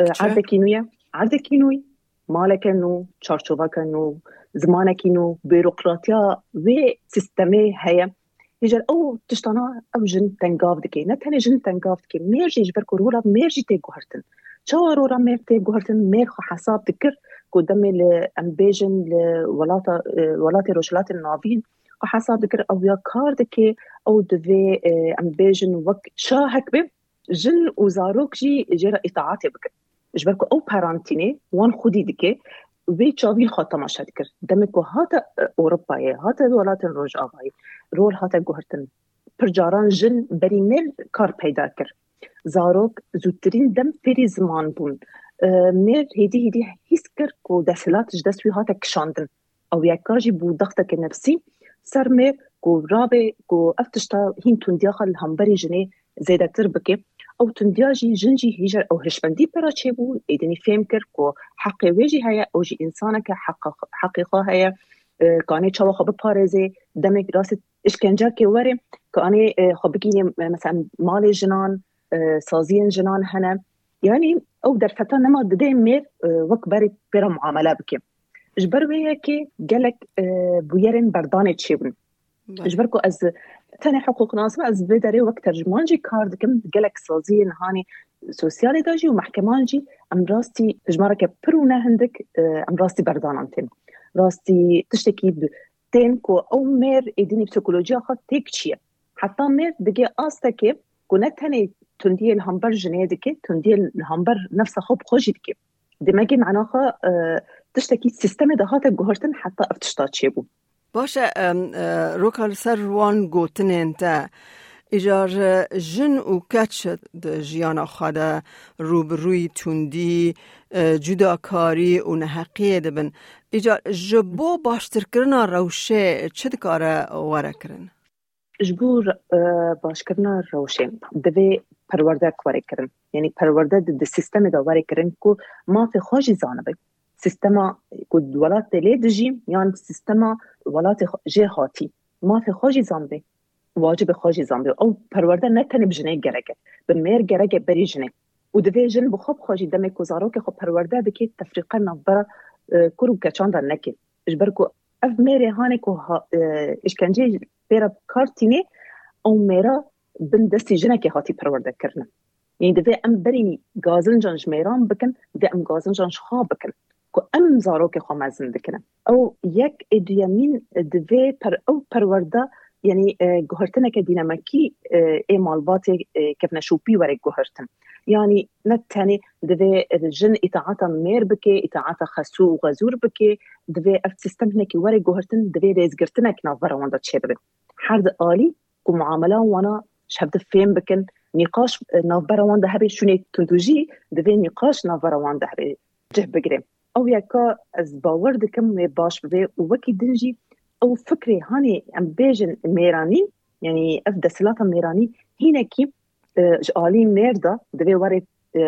عردك إنوي مالك إنو چارچوبك إنو زمانك إنه بيروقراطيا وسيستمي هيا يجر أو تشتنا أو جن تنقاف دكي نتاني جن تنقاف دكي ميرجي جبركو رولا ميرجي تيجو هرتن شو رورا مير تيجو هرتن مير خو حساب دكر قدامي لأمبيجن لولاتي روشلات النافين خو حساب دكر أو يا كار دكي أو دوي أمبيجن وك شا هكبه جن وزاروك جي جرا إطاعاتي بكر جبركو أو بارانتيني وان خودي دكي وی چاویل خاتم شد کرد دمکو هات اروپایی هات ولات روج آبایی رول هات گوهرتن پرجاران جن بری مل کار پیدا کرد زاروک زودترین دم پری زمان بون مر هدی حس کرد کو دسلاتش دستوی هات کشاندن او یکاجی بو ضغطك النفسي سر مر کو رابه کو افتشتا هین تون دیاخل همبری جنی زیده تر بکی او تندیاجی جنجی هیجر او هشبندی پرا چه بو ایدنی فهم کرد که حقی ویجی هیا او جی انسانه که حقیقه هیا کانی چاوا خب پارزه دمک راست اشکنجه که وره کانی خب بگی مثلا مال جنان سازی جنان هنه یعنی او در فتا نما دده میر وک بری پر معامله بکیم جبر ویه که گلک بویرن بردانه چه بون جبر که از تاني حقوق ناس از بدري وقت ترجمان جي كارد كم جلك سازي نهاني سوسيالي داجي ومحكمان جي ام راستي تجمارك برونا هندك ام راستي بردانانتين راستي تشتكي بتين كو او مير اديني بسيكولوجيا خط تيكشيا حتى مير دقي آستكي كو نتاني تندي الهمبر جنيدك تندي الهمبر نفسه خب خوشيدك دماغي معناها تشتكي سيستم دهات جوهرتن حتى افتشتات شيبو باشه روکال سر روان گوتنین تا ایجار جن و کچ جیانا خدا روبروی تندی جداکاری و نحقیه دبن ایجار جبو باشتر کرنا روشه چه دکاره واره کرن؟ جبور باش کرنا روشه دوی پرورده کواره کرن یعنی پرورده ده سیستم دا واره کرن که ما فی خوشی زانبه سیستما کد ولات لید جیم یعنی سیستما ولات جهاتی ما في خوشی زنبه واجب خوشی زنبه او پرورده نتنی بجنه گرگه به میر گرگه بری جنه و دوی جن بخوب خوشی دمه کزارو که خب پرورده بکی تفریقه نبرا کرو کچان را نکی اجبر که اف میره هانه که اشکنجه بیره کارتینه او میره بن دستی جنه که هاتی پرورده کرنه یعنی دوی ام بری گازن جانش میران بکن دوی ام گازن جانش خواب بکن ام زارو که خو مزن دکنه او یک ادیامین دوی او پرورده یعنی گوهرتنه که دینامکی ای مالبات کف نشوپی وره گوهرتن یعنی نتانی دوی جن اطاعتا میر بکه اطاعتا خسو و غزور بکه دوی اف سیستم نکی وره گوهرتن دوی ریزگرتنه که نافره وانده چه ببین حرد آلی که معامله وانا شبده فهم بکن نقاش نافره وانده هبه شونه تندوجی دوی نقاش نافره وانده هبه جه بگیریم او یکا از باور دکم باش ببه و وکی دنجی او فکری هانی ام بیجن میرانی یعنی اف دسلاتا میرانی هینه کی جعالی مرده دوی واره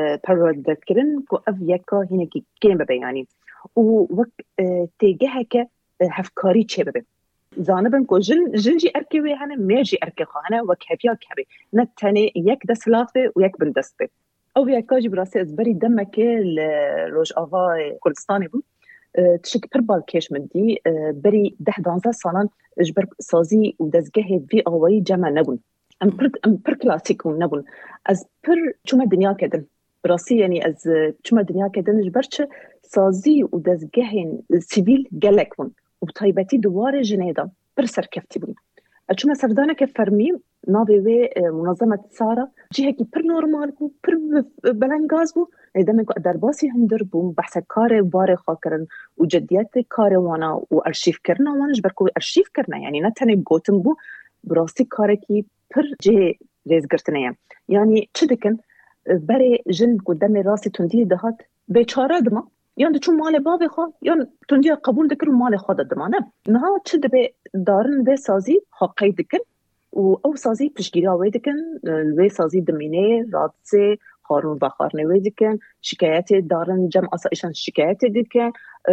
پرورده کرن که اف یکا هینه کی کم ببه یعنی و وک تیگه که هفکاری چه ببه زانبم که جن جی ارکی وی هنه میر جی ارکی خواهنه وک هفیا که بی نتانی یک دسلات بی و یک بندست بی او یکاجی براسه از بری دمکه لروج آوا کردستانی بود تشک پر بالکش مندی بری 10-12 سالان جبر سازی و دزگه وی آوایی جمع نبون ام پر کلاسیکون نبون از پر چوم دنیا کدن براسه یعنی از چوم دنیا کدن جبر چه سازی و دزگه سیویل گلک بون و بطایبتی دوار جنیدا پر سرکفتی بون چون سردانه که فرمی ناوی منظمه سارا جهه کی پر نورمال بو پر بلنگاز بو ایدم کو درباسی هندر بو بحث کار بار خاکرن و جدیت کار وانا و ارشیف کرنا وانش برکو ارشیف کرنا یعنی نه تنه گوتم بو براستی کار کی پر جه ریزگرتنه یعنی چه دکن بره جن قدام راسی تندی دهات بیچاره دما یعنی چون مال باب خو یعنی تندی قبول دکر مال خود دمانه نه چه دبه دارن به سازی حقی دکن و او سازی پشگیری آوی دکن وی سازی دمینه رادسه خارون و خارنوی دکن شکایت دارن جمع آسایشان شکایت دکن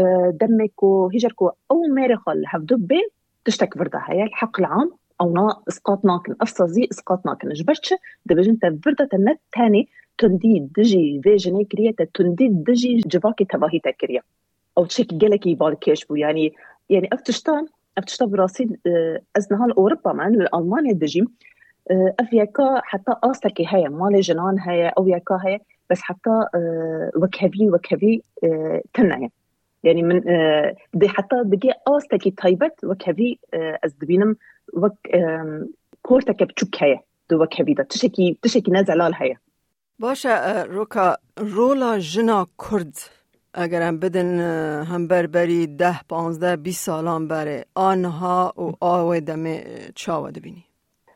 دمکو هیجر کو او میره خال هفدو بین تشتک ورده هیا الحق العام او نا اسقاط ناكن افصازي اسقاط ناكن جبرتش دبجن تفرده تنت تاني تندي دجي فيجني كريا تندي دجي جواكي تباهي تكريا او تشك جلكي بالكيش بو يعني افتشتان براسي ازنها اوروبا من المانيا دجي افيكا حتى اصلكي هي مال جنان هي او يكا هي بس حتى وكهبي تنايا يعني من دي حتى دقي اصلكي تايبت وكهبي از دبينم وك كورتك بتشكايه دو وكهبي ده تشكي نزلال هي باشه روکا رولا جنا کرد اگرم بدن هم بربری 10-15-20 سالان بره آنها و آوه دمه چاوه بینی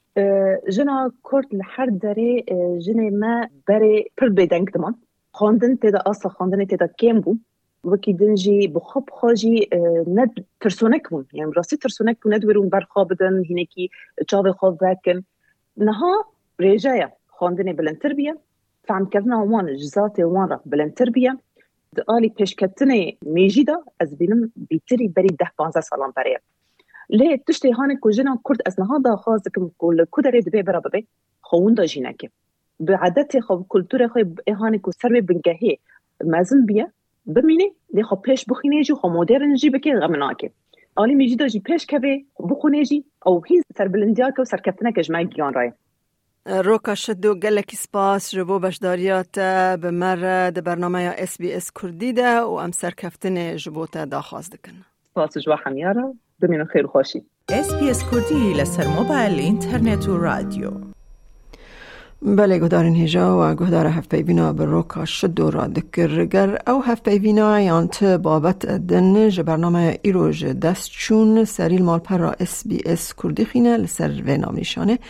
جنا کرد لحر داره جنه ما بره پر بیدنگ دمان خواندن تیدا اصلا خواندن تیدا کم بو وکی دنجی بخواب خواجی ند ترسونک بون یعنی راستی ترسونک بون ندورون برخواب بدن هینه کی چاوه خواب وکن نها ریجایا خواندن بلندتر بیا فهم کردن وان جزات وان را بلندتر بیا دالی پیشکتنه میجیدا از بینم بیتری بری 10-15 سالان برای لی تشتی هانی کجنا کرد از نها دا خازکم کل کدره دبی برا ببی خون دا جینکه به عادت خو کلتور خو هانی کو سر بنگهی مازن بیا بمینه لی خو پیش بخینه جو خو مدرن جی بکی غمناکه آلی میجیدا جی پیش کبه بخونه جی او هی سر بلندیا کو سر کتنه کجمای گیان رای روکا شدو گلکی سپاس جبو بشداریات به مرد برنامه SBS کردی ده و ام سرکفتن جبوتا داخواست دکن سپاس جوا همیارا بمینو خیر خوشی SBS کردی لسر موبایل اینترنت و رادیو بله گدارن هجا و گدار هفت پیوینا به روکا شدو را دکرگر او هفت پیوینا یانت بابت دن برنامه ایروژ دست چون سریل مال پر را SBS کردی خینه لسر و نام نشانه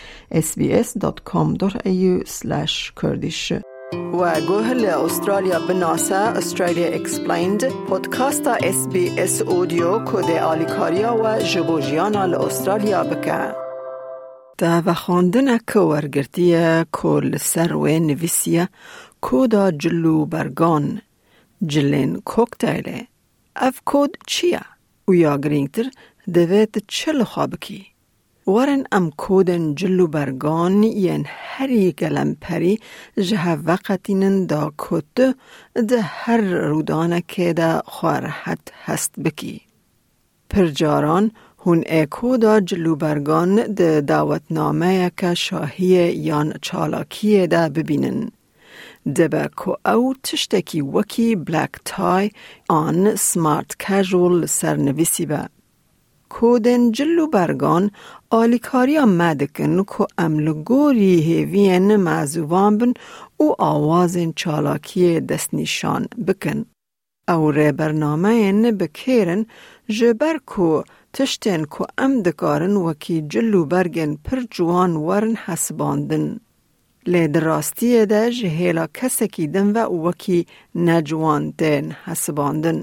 sbs.com.au/kurdish و گوهل استرالیا بناسا Australia Explained پودکاستا SBS اودیو کده آلیکاریا و جبوجیانا لأسترالیا بکن تا و خواندن که ورگرتیه کل سر و نویسیه کودا جلو برگان جلین کوکتیله اف کود چیه؟ و یا گرینگتر دوید چل خوابکی ورن ام کودن جلو برگان ین هری گلم پری جه وقتینن دا کود ده هر رودانه که دا خوارحت هست بکی پرجاران هون اکودا جلوبرگان ده دعوتنامه که شاهی یان چالاکیه ده ببینن. ده با که او تشتکی وکی بلک تای آن سمارت کژول سرنویسی با. کودن جلوبرگان آلیکاریا مدکن که املگوری هیوین معزوان بن او آوازن چالاکی دست نشان بکن. او ره برنامه این بکیرن جبر که تشتین که ام دکارن وکی جلو برگن پر جوان ورن حسباندن. لید راستی ده جهیلا کسکی دن و وکی نجوان دن حسباندن.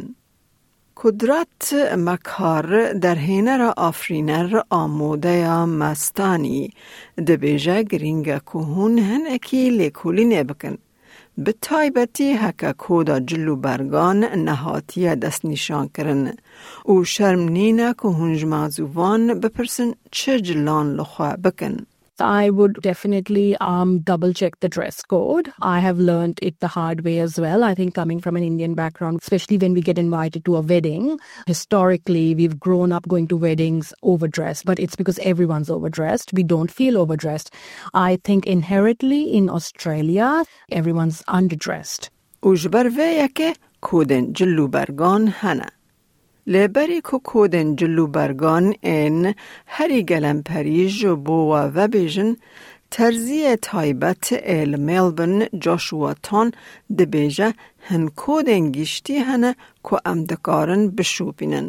کدرت مکار در هینه را آفرینر آموده یا مستانی دبیجه گرینگه که هون هن اکی لیکولی نبکن. به تایبتی هکا کودا جلو برگان نهاتی دست نشان کرن او شرم نینه که هنج معزوان بپرسن چه جلان لخوا بکن. I would definitely double check the dress code. I have learned it the hard way as well. I think coming from an Indian background, especially when we get invited to a wedding, historically we've grown up going to weddings overdressed, but it's because everyone's overdressed. We don't feel overdressed. I think inherently in Australia, everyone's underdressed. Ujbar veyake koden jillu bargan hana. لبری که کودن جلو برگان این هری گلم پریج بوا و بیجن ترزی تایبت ایل ملبن جاشوا تان دبیجه هن کودن گیشتی هنه که ام دکارن بشوبینن.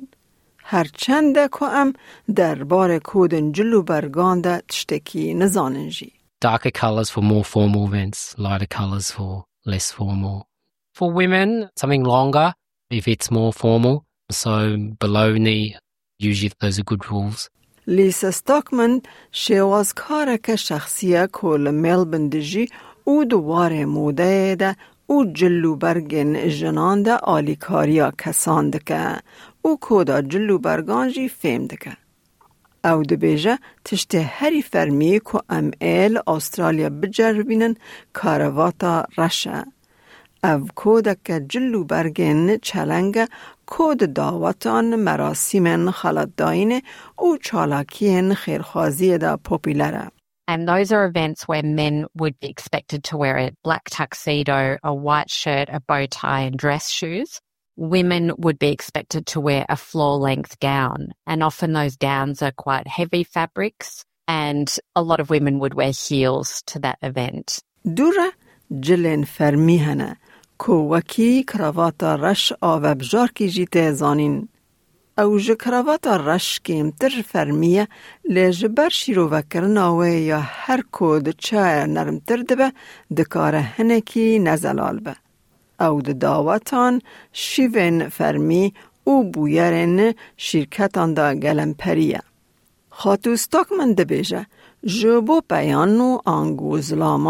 هرچنده که ام دربار کودن جلو برگان ده تشتکی نزاننجی. Darker colours for more formal events, lighter colours for less formal. For women, something longer if it's more formal. So below knee, usually those are good rules. Lisa Stockman شوازکاره که شخصیه کل ملبن دجی او دواره موده ده او جلو برگن جنان ده آلیکاریا کسان دکه او کودا جلو برگان جی فهم دکه. او دبیجه تشته هری فرمی که ام ایل استرالیا بجربینن کارواتا رشه. او کودک جلو برگن چلنگ کود دعوتان مراسم خلط داینه او چالاکین خیرخوازی دا پوپیلره. And those are events where men would be expected to wear a black tuxedo, a white shirt, a bow tie and dress shoes. Women would be expected to wear a floor-length gown. And often those gowns are quite heavy fabrics and a lot of women would wear heels to that event. دوره جلن فرمی هنه. کو وکی کرواتا رش آواب جار کی جیته زانین. او جه کرواتا رش کمتر فرمیه لجبر شیرو وکرناوه یا هر کود چه نرمتر دبه دکاره هنکی نزلال به. او ده داواتان شیون فرمی او بویرن شرکتان دا گلم پریه. خاتو ستاکمن ده بیجه جبو پیانو آنگوزلامان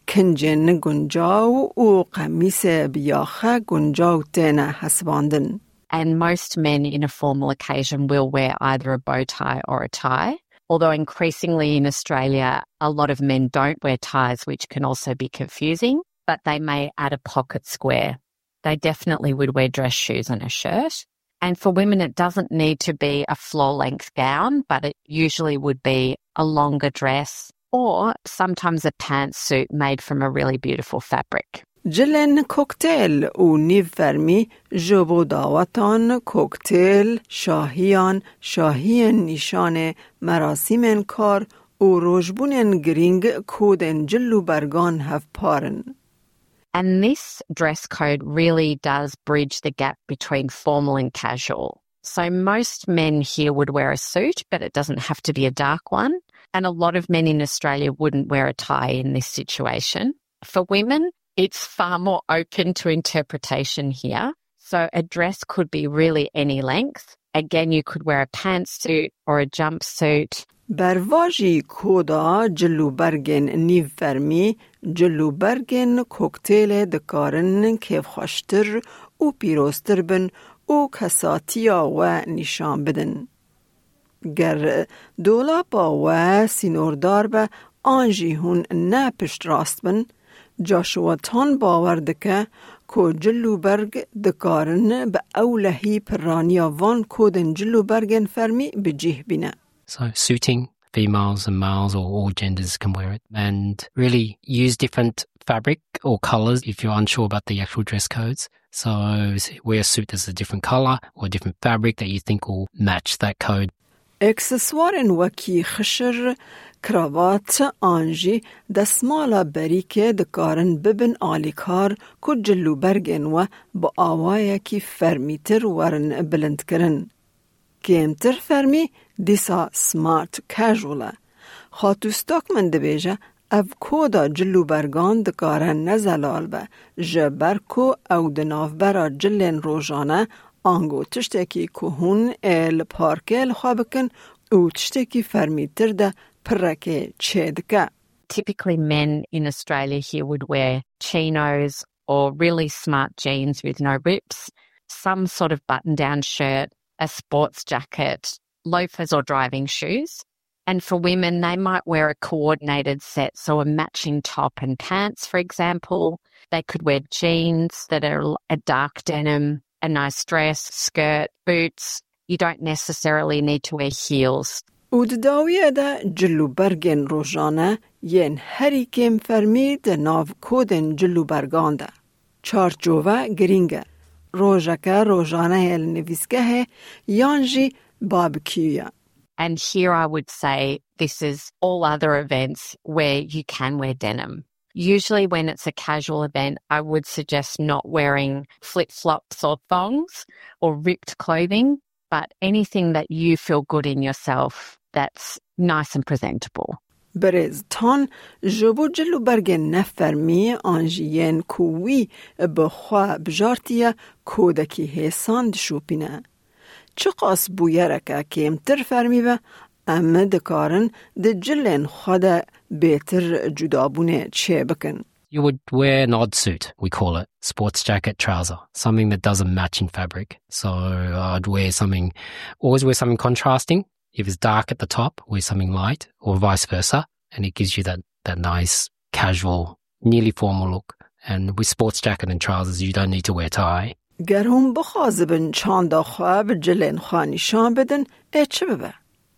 کنجن گنجاو و قمیس بیاخه گنجاو تینا حسباندن. And most men in a formal occasion will wear either a bow tie or a tie. Although increasingly in Australia, a lot of men don't wear ties, which can also be confusing, but they may add a pocket square. They definitely would wear dress shoes and a shirt. And for women, it doesn't need to be a floor-length gown, but it usually would be a longer dress or sometimes a pantsuit made from a really beautiful fabric. جلن کوکتل و نیو فرمی جبو داوتان کوکتل شاهیان شاهین نشان مراسم کار و روجبون گرینگ کودن جلو برگان هف پارن. And this dress code really does bridge the gap between formal and casual. So most men here would wear a suit, but it doesn't have to be a dark one. And a lot of men in Australia wouldn't wear a tie in this situation. For women, it's far more open to interpretation here. So a dress could be really any length. Again, you could wear a pantsuit or a jumpsuit. برواجی کودا جلو برگن نیو فرمی جلو برگن کوکتیل دکارن کیف خوشتر و پیروستر بن و کساتیا و نشان بدن. گر دولا با و سینوردار به آنجی هون نه پشت راست بن جاشوا تان باور دکه کو جلو برگ دکارن به اولهی پرانیا وان کودن جلو برگن فرمی بجیه بینه. So suiting, females and males or all genders can wear it, and really use different fabric or colours if you're unsure about the actual dress codes. So wear a suit that's a different colour or a different fabric that you think will match that code. اکسسوار وکی خشر کراوات آنجی دستمالا بریکه دکارن ببن آلیکار که جلو برگن و با آوائه کی فرمیتر ورن بلند کرن. کمتر فرمی دیسا سمارت کاژوله. خاتوستاک من دبیجه او کودا جلو برگان دکارن نزلال به جبرکو او دناف برا جلن روژانه آنگو تشتکی که هون ال پارکل خوابکن او تشتکی فرمیتر ده پرکه چیدکه. Typically men in Australia here would wear chinos or really smart jeans with no rips, some sort of button-down shirt, a sports jacket, loafers or driving shoes. And for women, they might wear a coordinated set, so a matching top and pants, for example. They could wear jeans that are a dark denim, a nice dress, skirt, boots. You don't necessarily need to wear heels. اودداویه ده جلو برگن روژانه ین هری کم فرمید ناو کودن جلو برگان ده. چارچوبه گرینگه. روژکه روژانه هل نویسگه یانجی باربیکیویه. And here I would say this is all other events where you can wear denim. Usually when it's a casual event, I would suggest not wearing flip-flops or thongs or ripped clothing, but anything that you feel good in yourself that's nice and presentable. برز تان جبو جلو برگن نفرمی آنجین کوی بخوا بجارتیه کودکی حساند شوپینه. چه قاس بویرکه کمتر فرمی به اما دکارن ده جلن خود بهتر جدابونه چه بکن. You would wear an odd suit, we call it, sports jacket, trouser, something that doesn't match in fabric. So I'd always wear something contrasting. If it's dark at the top, wear something light, or vice versa, and it gives you that nice, casual, nearly formal look. And with sports jacket and trousers, you don't need to wear tie. گر هم بخوازبن چاندا خواب جلن خواه نشان بدن چه ببه؟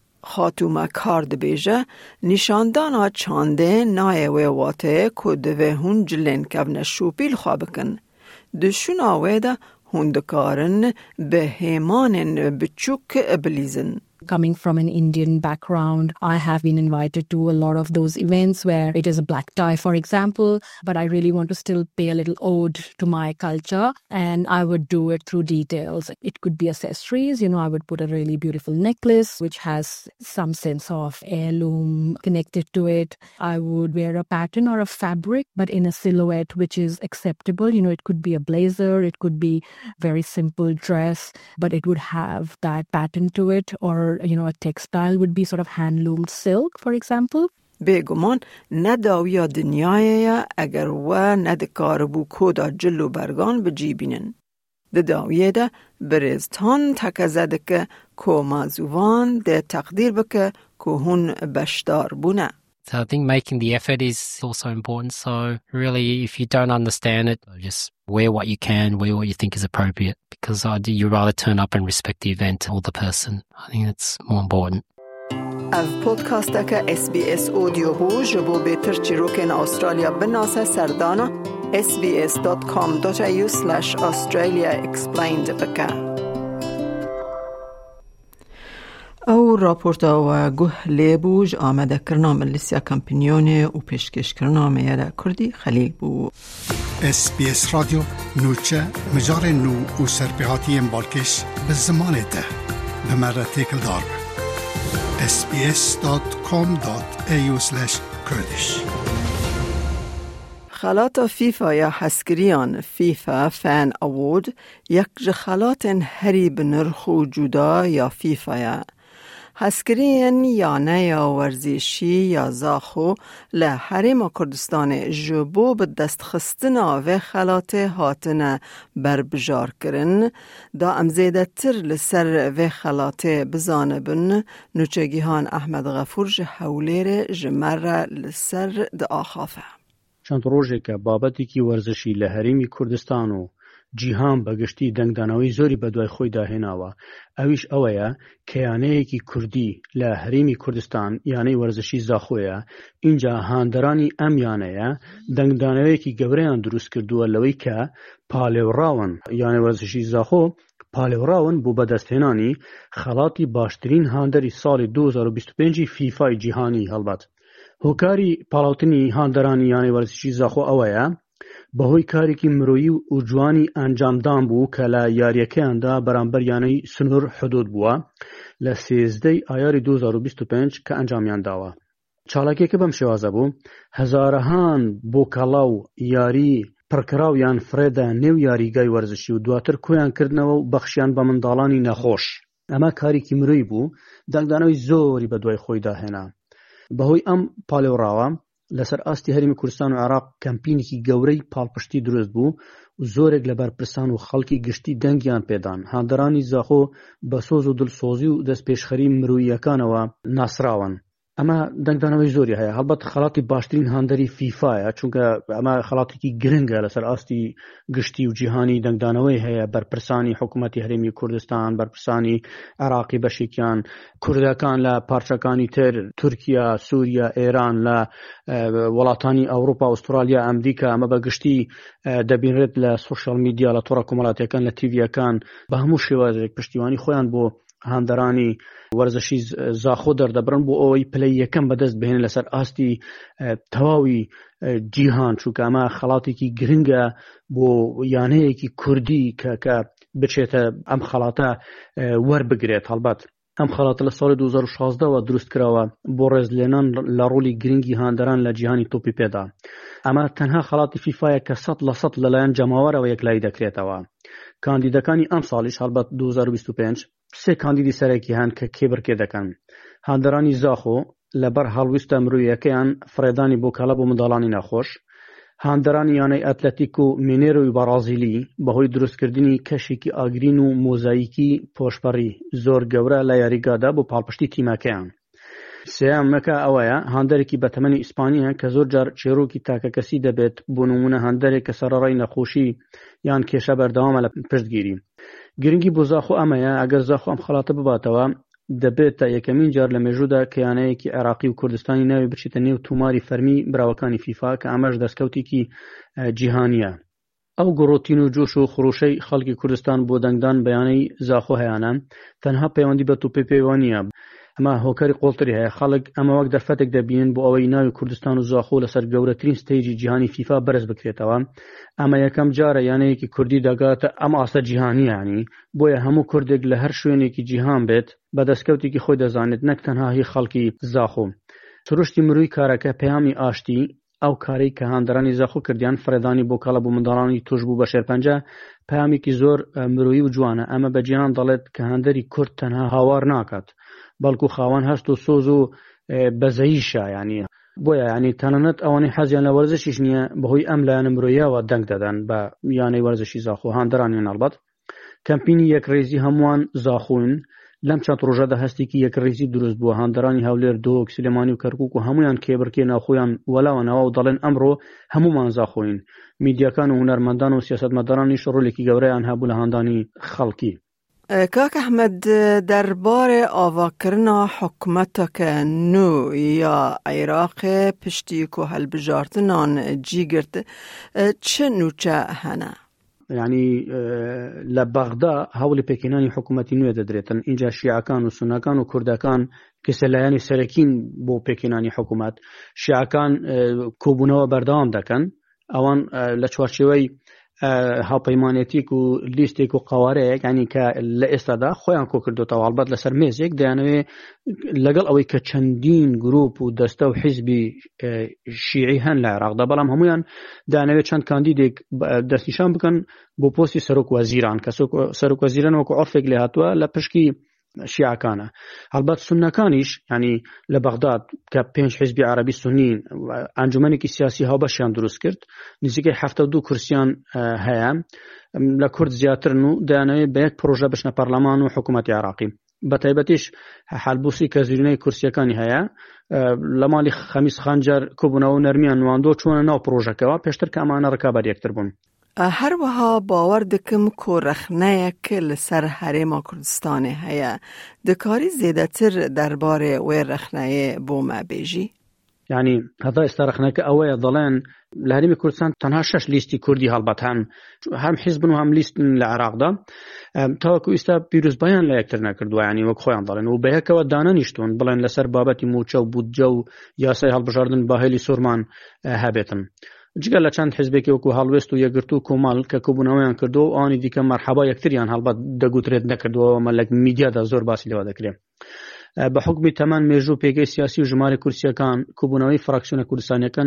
خاتوما کارد بیجه نشاندانا چانده نایوه واته کدوه هون جلن کبن شوپیل خواه بکن. دشون آوه هون دکارن به هیمانن بچوک بلیزن. Coming from an Indian background, I have been invited to a lot of those events where it is a black tie, for example, but I really want to still pay a little ode to my culture, and I would do it through details. It could be accessories, I would put a really beautiful necklace which has some sense of heirloom connected to it. I would wear a pattern or a fabric, but in a silhouette which is acceptable. It could be a blazer, it could be very simple dress, but it would have that pattern to it, or a textile would be sort of hand-loomed silk, for example. بێگومان نداویا دنیای اگر و ندکار بو کودا جلو برگان بجیبینن. داویه ده برزتان تکزده که کو مازوان ده تقدیر بکه که هون بشدار بونه. So I think making the effort is also important. So really, if you don't understand it, just wear what you can, wear what you think is appropriate, because you'd rather turn up and respect the event or the person. I think that's more important. Av podcast ka SBS audio ho jabo beter chiroken Australia binase sardana sbs.com.au/Australia explained baka. او راپورتا و گوه لیبوج آمده کرنا ملیسیا کمپینیونه و پیشکش کرنا میاده کردی خلیل بو. SBS رادیو نوچه مجار نو و سرپیهاتی بالکش به زمانه ده به مره تکل دار sbs.com.au/Kurdish. خلات فیفا یا حسکریان فیفا فان اوورد یک خلات هری بنرخو جدا یا فیفا یا حسکرین یا نه یا ورزشی یا زاخو لحرم کردستان جبو به دست خستنا و خلات هاتن بربجار کرن دا امزیده تر لسر و خلات بزانبن نوچگیهان احمد غفور جهولیر جمر لسر دا آخافه. چند روزه که بابتی که ورزشی لحرمی کردستان و جیهان بەگشتی دەنگدانەوەی زۆری بەدوای خۆی داهێناوە. ئەویش ئەوەیە کە یانەیەکی کوردی لە هەرێمی کوردستان یانەی وەرزشی زاخۆیە. اینجا هاندەرانی ئەم یانەیە دەنگدانەوەیەکی گەورەیان دروست کردووە لەوەی کە پالێوڕاون یانەی وەرزشی زاخۆ پالێوڕاون بۆ بەدەستهێنانی خەڵاتی باشترین هاندەری ساڵی 2025 فیفای جیهانی هەڵبەت. هۆکاری پاڵاوتنی هاندەرانی یانەی وەرزشی زاخۆ ئەوەیە بەهۆی کارێکی مرۆیی و جوانی ئەنجامدان بوو کە لە یاریەکەیاندا بەرامبەر یانەی سنوور حدود بووە لە 13 ئایاری 2025 کە ئەنجامیان داوە. چالاکێکە بەم شێوازە بوو هەزارەهان بۆ کەڵاو یاری پڕکراویان فرێدا نێو یاریگای وەرزشی و دواتر کۆیان کردنەوە و بەخشیان بە منداڵانی نەخۆش. ئەمە کارێکی مرۆیی بوو دەنگدانەوەی زۆری بەدوای خۆی داهێنا. بەهۆی ئەم پالێوڕاوە لەسەر ئاستی هەرێمی کوردستان و عێراق کەمپینێکی گەورەی پاڵپشتی دروست بوو و زۆرێک لە بەرپرسان و خەڵکی گشتی دەنگیان پێدان. هاندەرانی زاخۆ بە سۆز و دڵسۆزی و دەستپێشخەری مرۆییەکانەوە ناسراون. ئەمە دەنگدانەوەی زۆری هەیە. هەڵبەت خەڵاتی باشترین هاندەری فیفایە چونکە ئەمە خەڵاتێکی گرنگە لەسەر ئاستی گشتی و جیهانی دەنگدانەوەی هەیە. بەرپرسانی حکوومەتی هەرێمی کوردستان، بەرپرسانی عێراقی بەشێکیان، کوردەکان لە پارچەکانی تر، تورکیا، سووریا، ئێران، لە وڵاتانی ئەوروپا، ئوسترالیا، ئەمریکا. ئەمە بەگشتی دەبینرێت لە سۆشیال میدیا، لە تۆڕە کۆمەڵاتیەکان، لە تیڤیەکان بە هەموو شێوازێک پشتیوانی خۆیان بۆ هاندەرانی وەرزشی زاخۆ دەردەبرن بۆ ئەوەی پلەی یەکەم بەدەست بهێن لەسەر ئاستی تەواوی جیهان چونکە ئەمە خەڵاتێکی گرنگە بۆ یانەیەکی کوردی کە بچێتە ئەم خەڵاتە وەربگرێت. هەڵبەت ئەم خەڵاتە لە ساڵی 2016ەوە دروست کراوە بۆ ڕێزلێنان لە ڕۆلی گرنگی هاندەران لە جیهانی تۆپی پێدا. ئەمە تەنها خەڵاتی فیفایە کە 100% لەلایەن جەماوەرەوە یەکلایی دەکرێتەوە. کاندیدەکانی ئەم ساڵیش هەڵبەت 2025 سێ کاندیدی سەرەکی هەن کە کێبڕکێ دەکەن. هاندەرانی زاخۆ لەبەر هەڵویستە مرۆییەکەیان فرێدانی بۆ کەڵە بۆ منداڵانی نەخۆش. هاندەرانی یانەی ئەتلەتیک و مینێرۆی بەرازیلی بەهۆی دروستکردنی کەشێکی ئاگرین و مۆزاییکی پۆشپەڕی زۆر گەورە لە یاریگادا بۆ پاڵپشتی تیمەکەیان. سێیامەکە ئەوەیە هاندەرێکی بەتەمەنی ئیسپانیە کە زۆر جار چێرۆکی تاکەکەسی دەبێت بۆ نمونە هاندەرێک کە سەرەڕای نەخۆشی یان کێشە بەردەوامە لە پشتگیری. گرنگی بۆ زاخۆ ئەمەیە ئەگەر زاخۆ ئەم خەڵاتە بباتەوە دەبێت تا یەکەمین جار لە مێژوودا کە یانەیەکی عێراقی و کوردستانی ناوی بچێتە نێو توماری فەرمی براوەکانی فیفا کە ئەمەش دەستکەوتێکی جیهانیە. ئەو گڕۆتین و جۆش و خڕوشەی خەڵکی کوردستان بۆ دەنگدان بەیانەی زاخۆ هەیەە تەنها پەیوەندی بە توپێ پەیوانیە. ئەمە هۆکاری قۆڵتری هەیە. خەڵک ئەمە وەک دەرفەتێک دەبینن بۆ ئەوەی ناوی کوردستان و زاخۆ لەسەر گەورەترین ستەیجی جیهانی فیفا بەرز بکرێتەوە. ئەمە یەکەم جارە یانەیەکی کوردی دەگاتە ئەم ئاسە جیهانیانی بۆیە هەموو کوردێک لە هەر شوێنێکی جیهان بێت بە دەستکەوتێکی خۆی دەزانێت نەک تەنها هی خەڵکی زاخۆ. سروشتی مروی کارەکە پەیامی ئاشتی ئەو کارەی کە هاندەرانی زاخۆ کردیان فرێدانی بۆ کاڵە بۆ منداڵانی توش بوو بە شێرپەنجە پەیامێکی زۆر مرۆیی و جوانە. ئەمە بە جیهان دەڵێت کە هەندەری کورد تەنها هاوار ناکات بەڵکو خاوەن هەست و سۆز و بەزەییشە. یعنی بۆیە ینی تەنانەت ئەوانەی حەزیان لە وەرزشیش نییە بەهۆی ئەم لایەنە مرۆییەوە دەنگ دەدەن بە یانەی وەرزشی زاخۆ هاندەرانیان هەڵبەت کەمپینی یەکڕێزی هەمووان زاخۆین لەم چەند ڕۆژەدا هەستێکی یەکڕێزی دروست بووە هاندەرانی هەولێر دۆک سلێمانی و کەرکووک و هەمویان کێبرکێ ناوخۆیان وەلاوەنەوە و دەڵێن ئەمڕۆ هەمومان زاخۆین میدیاکان و هونەرمەندان و سیاسەتمەدارانیش ڕۆلێکی گەورەیان هەبوو لە هاندانی خەڵکی. کاک ئەحمەد دەربارەی ئاواکردنا حکومەتەکە نو یا عێراق پشتی و هەڵبژاردنان جیگرت چه نوچە هەنە؟ یعنی لە بەغدا هەوڵی پێکێنانی حکوومەتی نوێ دەدرێتن اینجا شیعەکان و سونەکان و کوردەکان کەسە لایەنی سەرەکین بۆ پێکێنانی حکوومەت شیعەکان کۆبوونەوە بەردەوام دەکەن ئەوان لە چوارچێوەی هاوپەیمانێتیک و لیستێک و قوارەیەک ینی کە لە ئێستادا خۆیان کۆ کردوتەوە هەڵبەت لەسەر مێزێک دەیانەوێ لەگەڵ ئەوەی کە چەندین گروپ و دەستە و حیزبی شیعی هەن لە عێراقدا بەڵام هەمویان دەیانەوێت چەند کاندیدێک دەستنیشان بکەن بۆ پۆستی سەرۆک وەزیران کە سەرۆک وەزیران وەکو عەرفێک لێ هاتووە لە پشکی شیعەکانە هەڵبەت سونەکانیش ینی لە بەغداد کە 5 حیزبی عەرەبی سونی ئەنجومەنێکی سیاسی هاوبەشیان دروست کرد نزیکەی 72 کورسیان هەیە لە کورد زیاترن و دەیانەوێت بە یەک پرۆژە بچنە پەرلەمان و حکوومەتی عێراقی بە تایبەتیش هەڵبووسی کە زیرینەی کورسیەکانی هەیە لە ماڵی خەمیس خانجار کۆبوونەوە نەرمیان نواندۆ چوونە ناو پرۆژەکەەوە پێشتر کە ئەمانە ڕکابەر یەکتر بوون. هەروەها باوەڕ دەکەم کۆڕەخنەیەک لەسەر هەرێما کوردستانی هەیە دەکاری زێدەتر دەربارەی وێ ڕەخنەیە بۆ مەبێژی؟ یعنی هەتا ئێستا ڕەخنەکە ئەوەیە دەڵێن لە هەرێمی کوردستان تەنها 6 لیستی کوردی هەڵبەت هەم حیزبن و هەم لیستن لە عێراقدا تاوەکو ئێستا پیرۆزبایان لە یەکتر نەکردووە ینی وەک خۆیان دەڵێن و بەیەکەوە دانەنیشتون بڵێن لەسەر بابەتی موچە و بودجە و یاسای هەڵبژاردن باهێلی سوورمان هەبێتن جگە لە چەند حیزبێکی وەکو هەڵوێست و یەکگرتو و کۆماڵ کە کۆبوونەوەیان کردو و ئەوانی دیکە مەرحەبا یەکتریان هەڵبەت دەگوترێت نەکردووە مە لە میدیادا زۆر باسی لەوە دەکرێت بە حکمی تەمان مێژوو پێگەی سیاسی و ژمارە کورسیەکان کۆبوونەوەی فراکسیۆنە کوردستانیەکان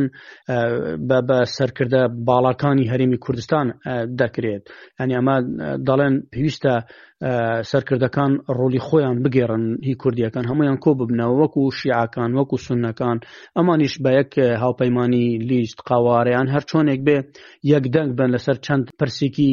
بە سەرکردە باڵاکانی هەرێمی کوردستان دەکرێت ینی ئەمە دەڵێن پێویستە سەرکردەکان ڕۆلی خۆیان بگێڕن هی کوردیەکان هەمویان کۆ ببنەوە وەکو شیعەکان وەکو سونەکان ئەمانیش بە یەک هاوپەیمانی لیست قاوارەیان هەر چۆنێک بێ یەکدەنگ بن لەسەر چەند پرسێکی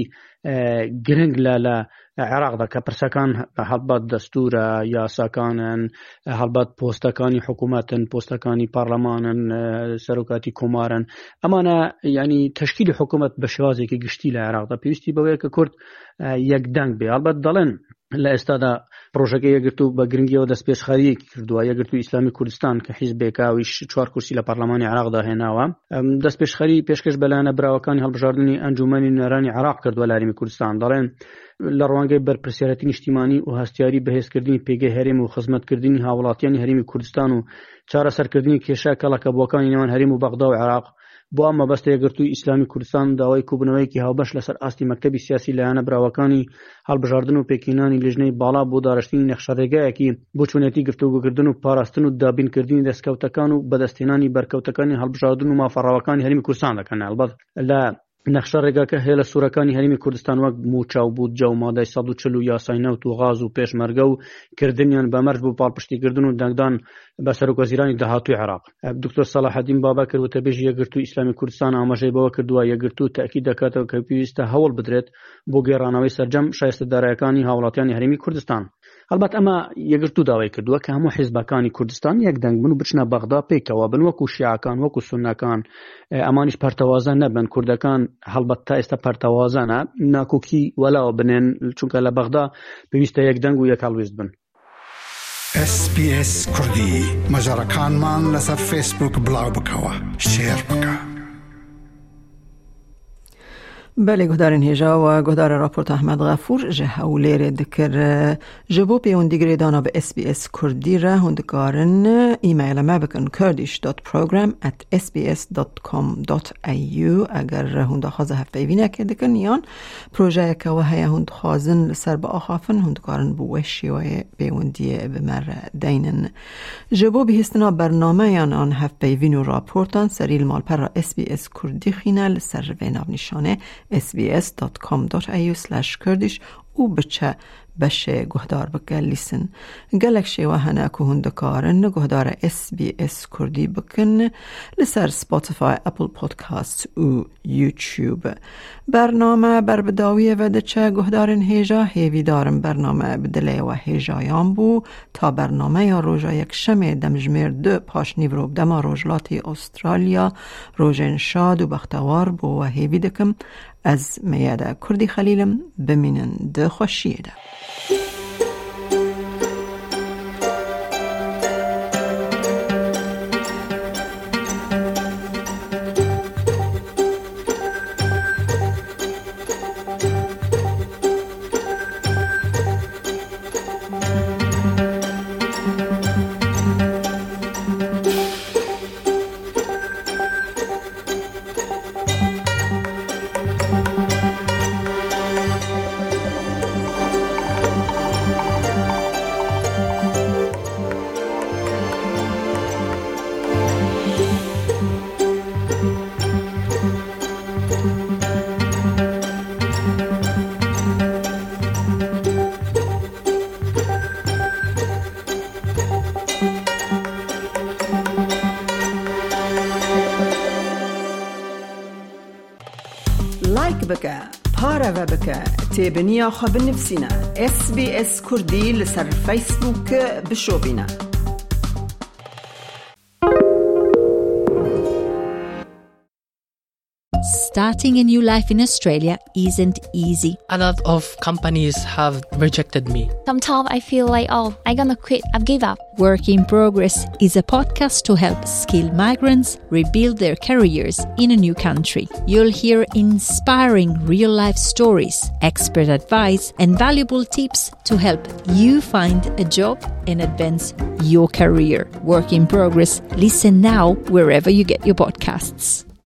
گرنگ لە عێراقدا کە پرسەکان هەڵبەت دەستورە یاساکانن هەڵبەت پۆستەکانی حکوومەتن پۆستەکانی پارلەمانن سەرۆکاتی کۆمارن ئەمانە ینی تەشکیلی حکوومەت بە شێوازێکی گشتی لە عێراقدا پێویستی بەوەیە کە کورد یەکدەنگ بێ هەڵبەت دەڵێن لە ئێستادا پرۆژەکە یەکگرتو بە گرنگیەوە دەستپێشخەریەکی کردووە یەکگرتووی ئیسلامی کوردستان کە حیزبێکاویش 4 کورسی لە پەرلەمانی عێراقدا هێناوە دەستپێشخەری پێشکەش بەلایەنە براوەکانی هەڵبژاردننی ئەنجومەنی نوێرانی عێراق کردووە لە هەرێمی کوردستان دەڵێن لە ڕوانگەی بەرپرسیارەتی نیشتیمانی و هەستیاری بەهێزکردنی پێگەی هەرێم و خزمەتکردنی هاوڵاتیانی هەرێمی کوردستان و چارەسەرکردنی کێشە کەڵەکەبووەکانی نێوان هەرێم و بەغدا و عێراق بۆ ئەم مەبەستە یەکگرتووی ئیسلامی کوردستان داوای کوبنەوەیەکی هاوبەش لەسەر ئاستی مەکتەبی سیاسی لایەنە براوەکانی هەڵبژاردن و پێکێنانی لیژنەی باڵا بۆ دارشتنی نەخشەڕێگایەکی بۆ چۆنێتی گفتوگۆکردن و پاراستن و دابینکردنی دەستکەوتەکان و بەدەستێنانی بەرکەوتەکانی هەڵبژاردن و مافەڕاوەکانی هەرێمی کوردستان دەکەن هەڵبەت لە نەخشە ڕێگاکە هەیە لە سوورەکانی هەرێمی کوردستان وەک موچە و بودجە و مادەی 140 و یاسای نەوت و غاز و پێشمەرگە و کردنیان بەمەرج بۆ پاڵپشتیکردن و دەنگدان بە سەرۆکوەزیرانی داهاتووی عێراق دکتۆر سەلاحەدین بابا کردوتە بێژی یەکگرتووی ئیسلامی کوردستان ئاماژەی بەوە کردووە یەکگرتوو تاکید دەکاتەوە کە پێویستە هەوڵ بدرێت بۆ گێڕانەوەی سەرجەم شایستەدارایەکانی هاوڵاتیانی هەرێمی کوردستان هەڵبەت ئەمە یەکگرتوو داوای کردووە کە هەموو حیزبەکانی کوردستان یەکدەنگ بن و بچنە بەغدا پێکەوە بن وەکو شیعەکان وەکو سونەکان ئەمانیش پەرتەوازە نەبن کوردەکان هەڵبەت تا ئێستا پەرتەوازانە ناکۆکی وەلاوە بنێن چونکە لە بەغدا پێویستە یەکدەنگ و یەکهەڵوێست بن. SBS کوردی مەژارەکانمان لەسەر فیسبوک بڵاو بکەوە شێر بکە. بله گهدارن هجا و گهدار راپورت احمد غفور جه هولیر دکر جبو پیوندیگری دانا به SBS کردی را هندکارن ایمیل ما بکن kurdish.program@sbs.com.au اگر هنده خوازه هفته وینه که دکن یان پروژه که و هیا هند خوازن لسر با آخافن هندکارن بوشی و پیوندی بمر دینن جبو بهستنا برنامه یان آن هفته وینو راپورتان سریل مال پر را SBS کردی خینه لسر ویناب نشانه sbs.com.au/kurdish و بچه بشه گهدار بکن لیسن گلک شیوه هنه که هندکارن گهدار SBS کردی بکن لسر سپوتیفای، اپل پودکاست و یوتیوب. برنامه بربداویه و دچه گهدارن هیجا هیوی دارم برنامه بدله و هیجایان بو تا برنامه یا روژا یک شمه دمجمیر 2 پاشنی بروب دما روژلاتی استرالیا روژن شاد و بختوار بو و هیوی دکم از میاده کردی خلیلم بمینن ده خوشیه ده. لایک بکه، پاره و بکه، تیبنیا خواب نفسینا. SBS کردی لسر فیسبوک بشو بینا. Starting a new life in Australia isn't easy. A lot of companies have rejected me. Sometimes I feel like, I'm gonna quit, I've given up. Work in Progress is a podcast to help skilled migrants rebuild their careers in a new country. You'll hear inspiring real-life stories, expert advice, and valuable tips to help you find a job and advance your career. Work in Progress. Listen now wherever you get your podcasts.